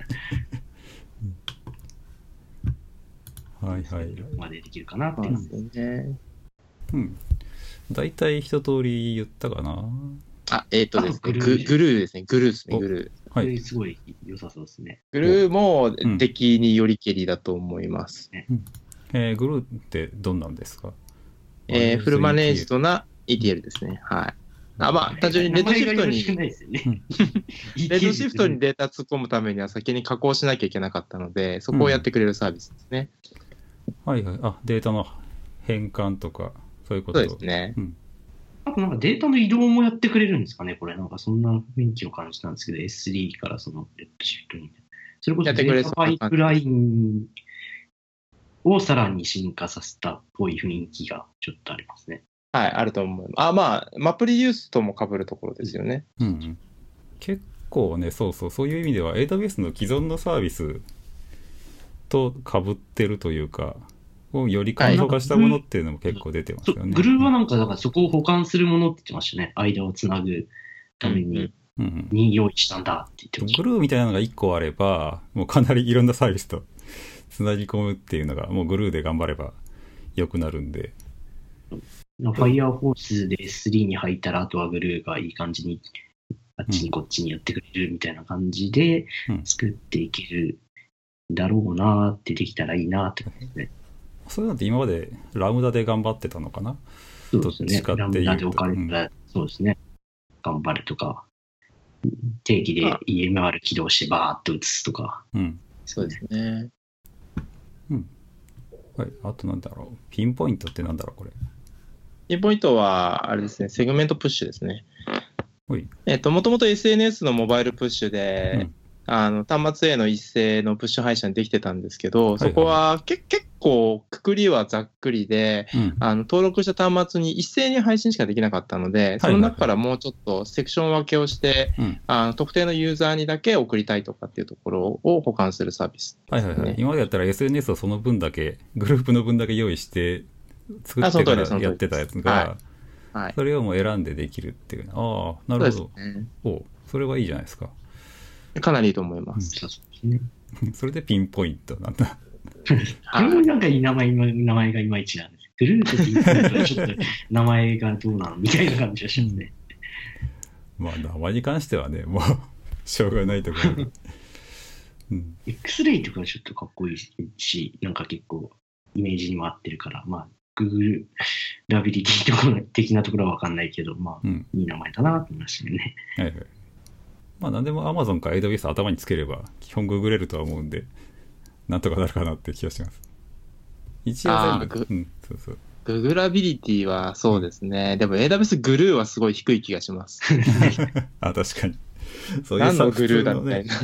Speaker 1: はいはい。
Speaker 4: までできるかなって感じですね。
Speaker 1: うん。大体一通り言ったかな。
Speaker 3: あ、えっ、ー、とですね、グルー、グルーですね、グルーですね、グル
Speaker 4: ー。はい。すごい良さそうですね。
Speaker 3: グルーも敵によりけりだと思います。
Speaker 1: うん、えー、グルーってどんなんですか？
Speaker 3: えー、フルマネージドな イーティーエル ですね。はい。あ、まあ、単純にレッドシフトに、レッドシフトにデータ突っ込むためには先に加工しなきゃいけなかったので、そこをやってくれるサービスですね。
Speaker 1: うん、はいはい。あ、データの変換とか、そういうこと。
Speaker 3: そうですね。うん、
Speaker 4: あとなんかデータの移動もやってくれるんですかね、これ。なんかそんな雰囲気を感じたんですけど、エススリー からそのレッドシフトに。それこそデータパイプラインをさらに進化させたっぽい雰囲気がちょっとありますね。
Speaker 3: はい、あると思います。あ、まあ、マプリユースとも被るところですよね。
Speaker 1: うん、うん。結構ね、そうそう、そういう意味では エーダブリューエス の既存のサービスと被ってるというか、より簡素化したものっていうのも結構出てますよね。はい、
Speaker 4: グルーはなんか、だからそこを補完するものって言ってましたね。間をつなぐために、うんうん、に用意したんだって言ってました。
Speaker 1: グルーみたいなのがいっこあれば、もうかなりいろんなサービスとつなぎ込むっていうのが、もうグルーで頑張れば良くなるんで。
Speaker 4: ファイアフォースで エススリー に入ったら、あとはグルーがいい感じに、あっちにこっちにやってくれるみたいな感じで作っていけるだろうなってできたらいいなって感じですね。
Speaker 1: そういうのって今までラムダで頑張ってたのかな？
Speaker 4: そうですね。ラムダで置かれたら、うん、そうですね。頑張るとか、定期で イーエムアール 起動してバーッと打つとか。
Speaker 3: うん。そうですね。
Speaker 1: うん。はい。あとなんだろう。ピンポイントってなんだろう、これ。
Speaker 3: ピンポイントは、あれですね、セグメントプッシュですね。えっと、もともと エスエヌエス のモバイルプッシュで、うん、あの端末への一斉のプッシュ配信できてたんですけど、そこはけ、はいはい、結構くくりはざっくりで、うん、あの登録した端末に一斉に配信しかできなかったので、その中からもうちょっとセクション分けをして、はいはいはい、あの特定のユーザーにだけ送りたいとかっていうところを保管するサービスですね。
Speaker 1: はいはいはい。今までやったら エスエヌエス をその分だけ、グループの分だけ用意して作ってからやってたやつが、はい、それをもう選んでできるっていう。ああ、なるほど。ね、おそれはいいじゃないですか。
Speaker 3: かなりいいと思います。
Speaker 1: うん、それでピンポイントなんだ。
Speaker 4: これもなんかいい名前、名前がいまいちなんです。グループとピンポイントはちょっと名前がどうなのみたいな感じがしますね。
Speaker 1: うん、まあ名前に関してはね、もうしょうがないところ。
Speaker 4: うん、X-Ray とかはちょっとかっこいいし、なんか結構イメージにも合ってるから、まあ Google ラビリティとか的なところは分かんないけど、まあ、うん、いい名前だなと思いましたよね。
Speaker 1: はいはい。まあ何でも Amazon か エーダブリューエス 頭につければ基本ググれるとは思うんで、なんとかなるかなって気がします。一応全部、うん、そうそう。
Speaker 3: ググラビリティはそうですね。でも エーダブリューエス グルーはすごい低い気がします。
Speaker 1: あ、確かに。そう
Speaker 3: いう何のグルーだみたいな。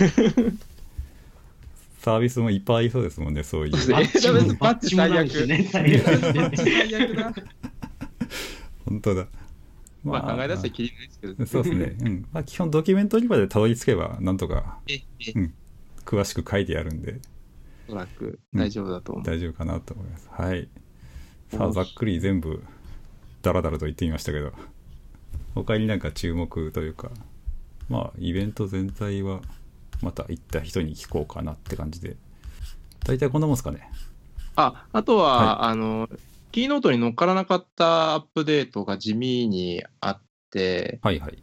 Speaker 1: サービスもいっぱいありそうですもんね、そういう。エ
Speaker 3: ーダブリューエス バッチ最悪。最悪だ。
Speaker 1: 本当だ。
Speaker 3: まあ、まあ、考え出してきりないですけど、ね、
Speaker 1: そうですね。うん。まあ、基本ドキュメントにまでたどり着けば、なんとか、うん、詳しく書いてあるんで。
Speaker 3: おそらく大丈夫だと思う、
Speaker 1: うん。大丈夫かなと思います。はい。さあ、ざっくり全部、ダラダラと言ってみましたけど、他になんか注目というか、まあ、イベント全体は、また行った人に聞こうかなって感じで。大体こんなもんですかね。
Speaker 3: あ、あとは、はい、あの、キーノートに乗っからなかったアップデートが地味にあって、
Speaker 1: はいはい。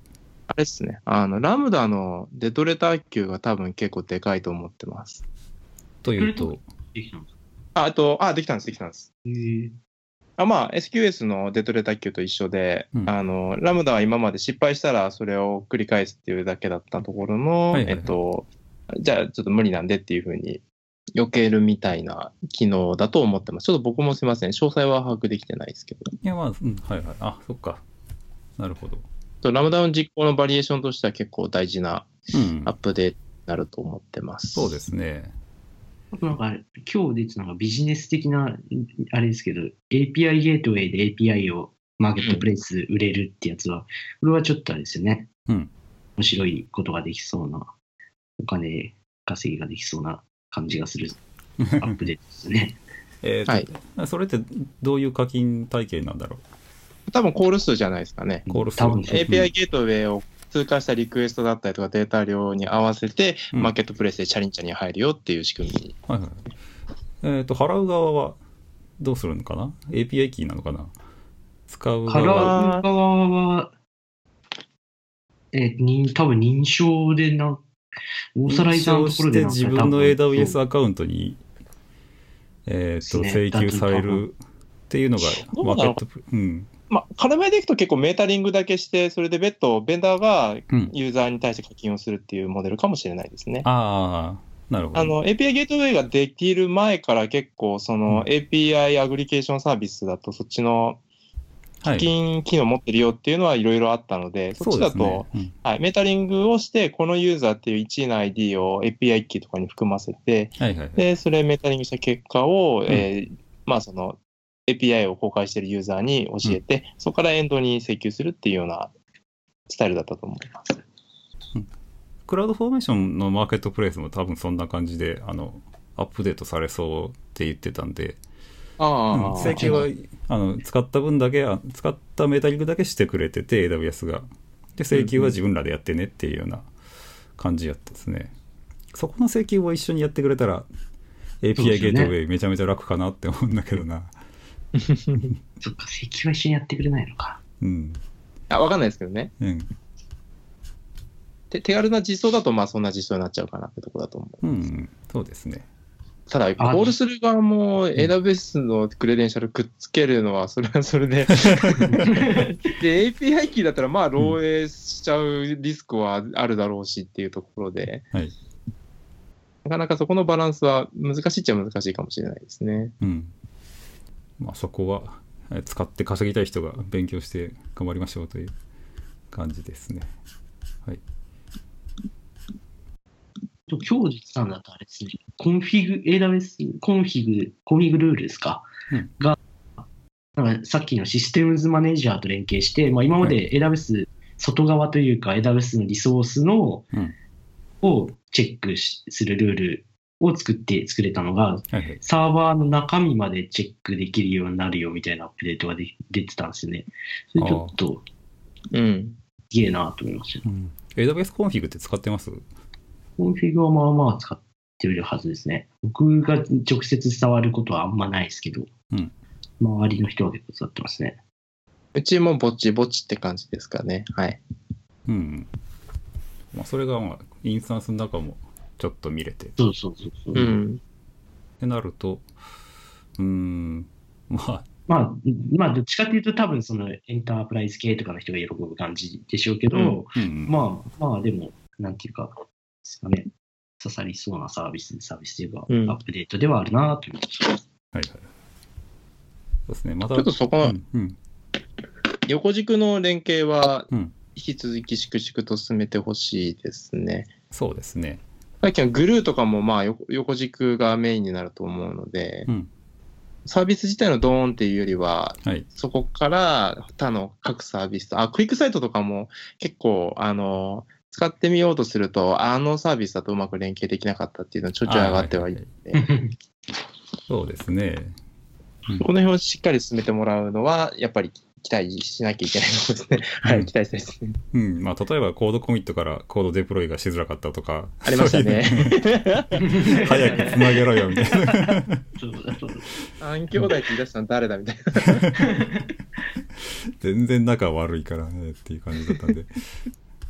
Speaker 3: あれですね。あの、ラムダのデトレタ級が多分結構でかいと思ってます。
Speaker 1: というと。
Speaker 3: あ、あと、あ、できたんです、できたんです。
Speaker 4: へー
Speaker 3: あまあ、エスキューエス のデトレタ級と一緒で、うん、あの、ラムダは今まで失敗したらそれを繰り返すっていうだけだったところの、はいはいはい、えっと、じゃあちょっと無理なんでっていうふうに避けるみたいな機能だと思ってます。ちょっと僕もすみません。詳細は把握できてないですけど。
Speaker 1: いや、まあ、うん、はいはい。あ、そっか。なるほど。
Speaker 3: とラムダの実行のバリエーションとしては結構大事なアップデートになると思ってます。
Speaker 1: うん、そうですね。
Speaker 4: なんか今日出てたのがビジネス的なあれですけど エーピーアイ ゲートウェイで エーピーアイ をマーケットプレイス売れるってやつは、うん、これはちょっとあれですよね、うん、面白いことができそうなお金稼ぎができそうな感じがするアップデートですね。
Speaker 1: えーはい、それってどういう課金体系なんだろ
Speaker 3: う。多分コール数じゃないですかね。
Speaker 1: コール数。
Speaker 3: 多分 エーピーアイ ゲートウェイを通過したリクエストだったりとかデータ量に合わせて、うん、マーケットプレイスでチャリンチャリに入るよっていう仕組みに、
Speaker 1: はいはい、えーと払う側はどうするのかな。 エーピーアイ キーなのかな。使う
Speaker 4: 側払う側はえー、多分認証でなオーサライザーのところで
Speaker 1: 認証して自分の エーダブリューエス アカウントに、えー、と請求されるっていうのがマーケットプレイス、うん
Speaker 3: まあ、絡めでいくと結構メータリングだけして、それで別途ベンダーがユーザーに対して課金をするっていうモデルかもしれないですね。
Speaker 1: うん、ああ、なるほど。
Speaker 3: あの、エーピーアイ ゲートウェイができる前から結構、その エーピーアイ アグリケーションサービスだと、そっちの課金機能持ってるよっていうのはいろいろあったので、はい、そっちだと、ねうんはい、メータリングをして、このユーザーっていういちいの アイディー を エーピーアイ キーとかに含ませて、はいはいはい、で、それメータリングした結果を、うん、えー、まあその、エーピーアイ を公開しているユーザーに教えて、うん、そこからエンドに請求するっていうようなスタイルだったと思います。
Speaker 1: うん、クラウドフォーメーションのマーケットプレイスも多分そんな感じであのアップデートされそうって言ってたんで、あ、うん、請求はあの使った分だけ使ったメータリングだけしてくれてて エーダブリューエス がで請求は自分らでやってねっていうような感じやったですね。うんうん、そこの請求を一緒にやってくれたら エーピーアイ ゲートウェイめちゃめちゃ楽かなって思うんだけどな。
Speaker 4: そっか、請求は一緒にやってくれないのか。
Speaker 3: うん。あ、わかんないですけどね。うん。手軽な実装だと、まあそんな実装になっちゃうかなってところだと思う。
Speaker 1: うん、そうですね。
Speaker 3: ただ、コールする側も エーダブリューエス のクレデンシャルくっつけるのは、それはそれで。で、エーピーアイ キーだったら、まあ漏洩しちゃうリスクはあるだろうしっていうところで、はい、なかなかそこのバランスは難しいっちゃ難しいかもしれないですね。
Speaker 1: うん。まあ、そこは使って稼ぎたい人が勉強して頑張りましょうという感じですね。はい。
Speaker 4: 今日実さんだとあれですね、コンフィグ、エーダブリューエス、コンフィグ、コンフィグルールですか、うん、が、なんかさっきのシステムズマネージャーと連携して、まあ、今まで エーダブリューエス 外側というか、エーダブリューエス のリソースの、うん、をチェックするルールを作って作れたのが、はいはい、サーバーの中身までチェックできるようになるよみたいなアップデートがで出てたんですよね。それちょっと、うん、すげえなと思いました、
Speaker 1: うん。エーダブリューエス コンフィグって使ってます？
Speaker 4: コンフィグはまあまあ使ってるはずですね。僕が直接触ることはあんまないですけど、うん、周りの人は結構使ってますね。
Speaker 3: うちもぼちぼちって感じですかね。はい。
Speaker 1: うん。まあ、それがまあインスタンスの中もちょっと見れて。
Speaker 4: そうそうそうそう。
Speaker 1: うん。ってなると、うーん、まあ。
Speaker 4: まあ、まあ、どっちかっていうと多分そのエンタープライズ系とかの人が喜ぶ感じでしょうけど、うんうんうん、まあ、まあでも、なんていうか、ですかね、刺さりそうなサービス、サービスというか、うん、アップデートではあるなという気がします。はいはい。
Speaker 1: そうですね、また。
Speaker 3: ちょっとそこの、うんうん、横軸の連携は、引き続き粛々と進めてほしいですね。
Speaker 1: そうですね。
Speaker 3: さっきのグルーとかもまあ 横, 横軸がメインになると思うので、うん、サービス自体のドーンっていうよりは、はい、そこから他の各サービスと、あ、クイックサイトとかも結構、あの、使ってみようとすると、あのサービスだとうまく連携できなかったっていうのはちょいちょい上がってはいるので、はいはいはい、
Speaker 1: そうですね。
Speaker 3: うん、この辺をしっかり進めてもらうのは、やっぱり期待しなきゃいけないことですね。はい、期待したいですね。
Speaker 1: うん、まあ、例えばコードコミットからコードデプロイがしづらかったとか。
Speaker 3: ありましたね。
Speaker 1: 早くつなげろよ、みたいな。
Speaker 3: 三兄弟って言い出したの誰だみたいな。
Speaker 1: 全然仲悪いからねっていう感じだったんで。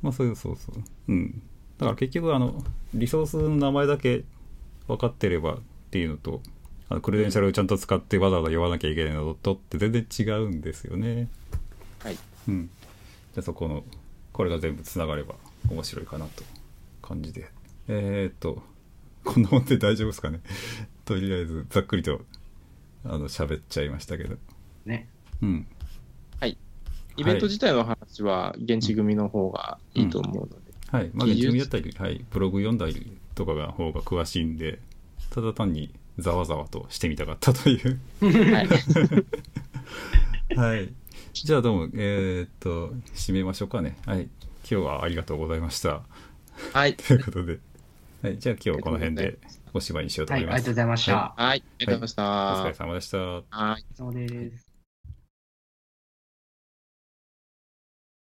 Speaker 1: まあそうそうそう。うん。だから結局あのリソースの名前だけ分かってればっていうのと、あのクレデンシャルをちゃんと使ってわざわざ言わなきゃいけないのとって全然違うんですよね。
Speaker 3: はい。
Speaker 1: うん。じゃあそこのこれが全部つながれば面白いかなと感じで。えー、っとこんなもんで大丈夫ですかね。とりあえずざっくりとあの喋っちゃいましたけど。
Speaker 4: ね。
Speaker 1: うん。
Speaker 3: はい。イベント自体の話は現地組の方がいいと思うので。
Speaker 1: うん、はい。まあ現地組だったり、はい、ブログ読んだりとかが方が詳しいんで、ただ単にざわざわとしてみたかったというはい。はい。じゃあどうもえー、っと締めましょうかね。はい。今日はありがとうございました。
Speaker 3: はい。
Speaker 1: ということで、はい。じゃあ今日はこの辺でおしまいにしようと思います。
Speaker 4: はい、ありがとうございました。
Speaker 3: はい。ありがとうございました。
Speaker 1: はい、お疲れ様でした。
Speaker 3: はい。
Speaker 4: お疲れ様です。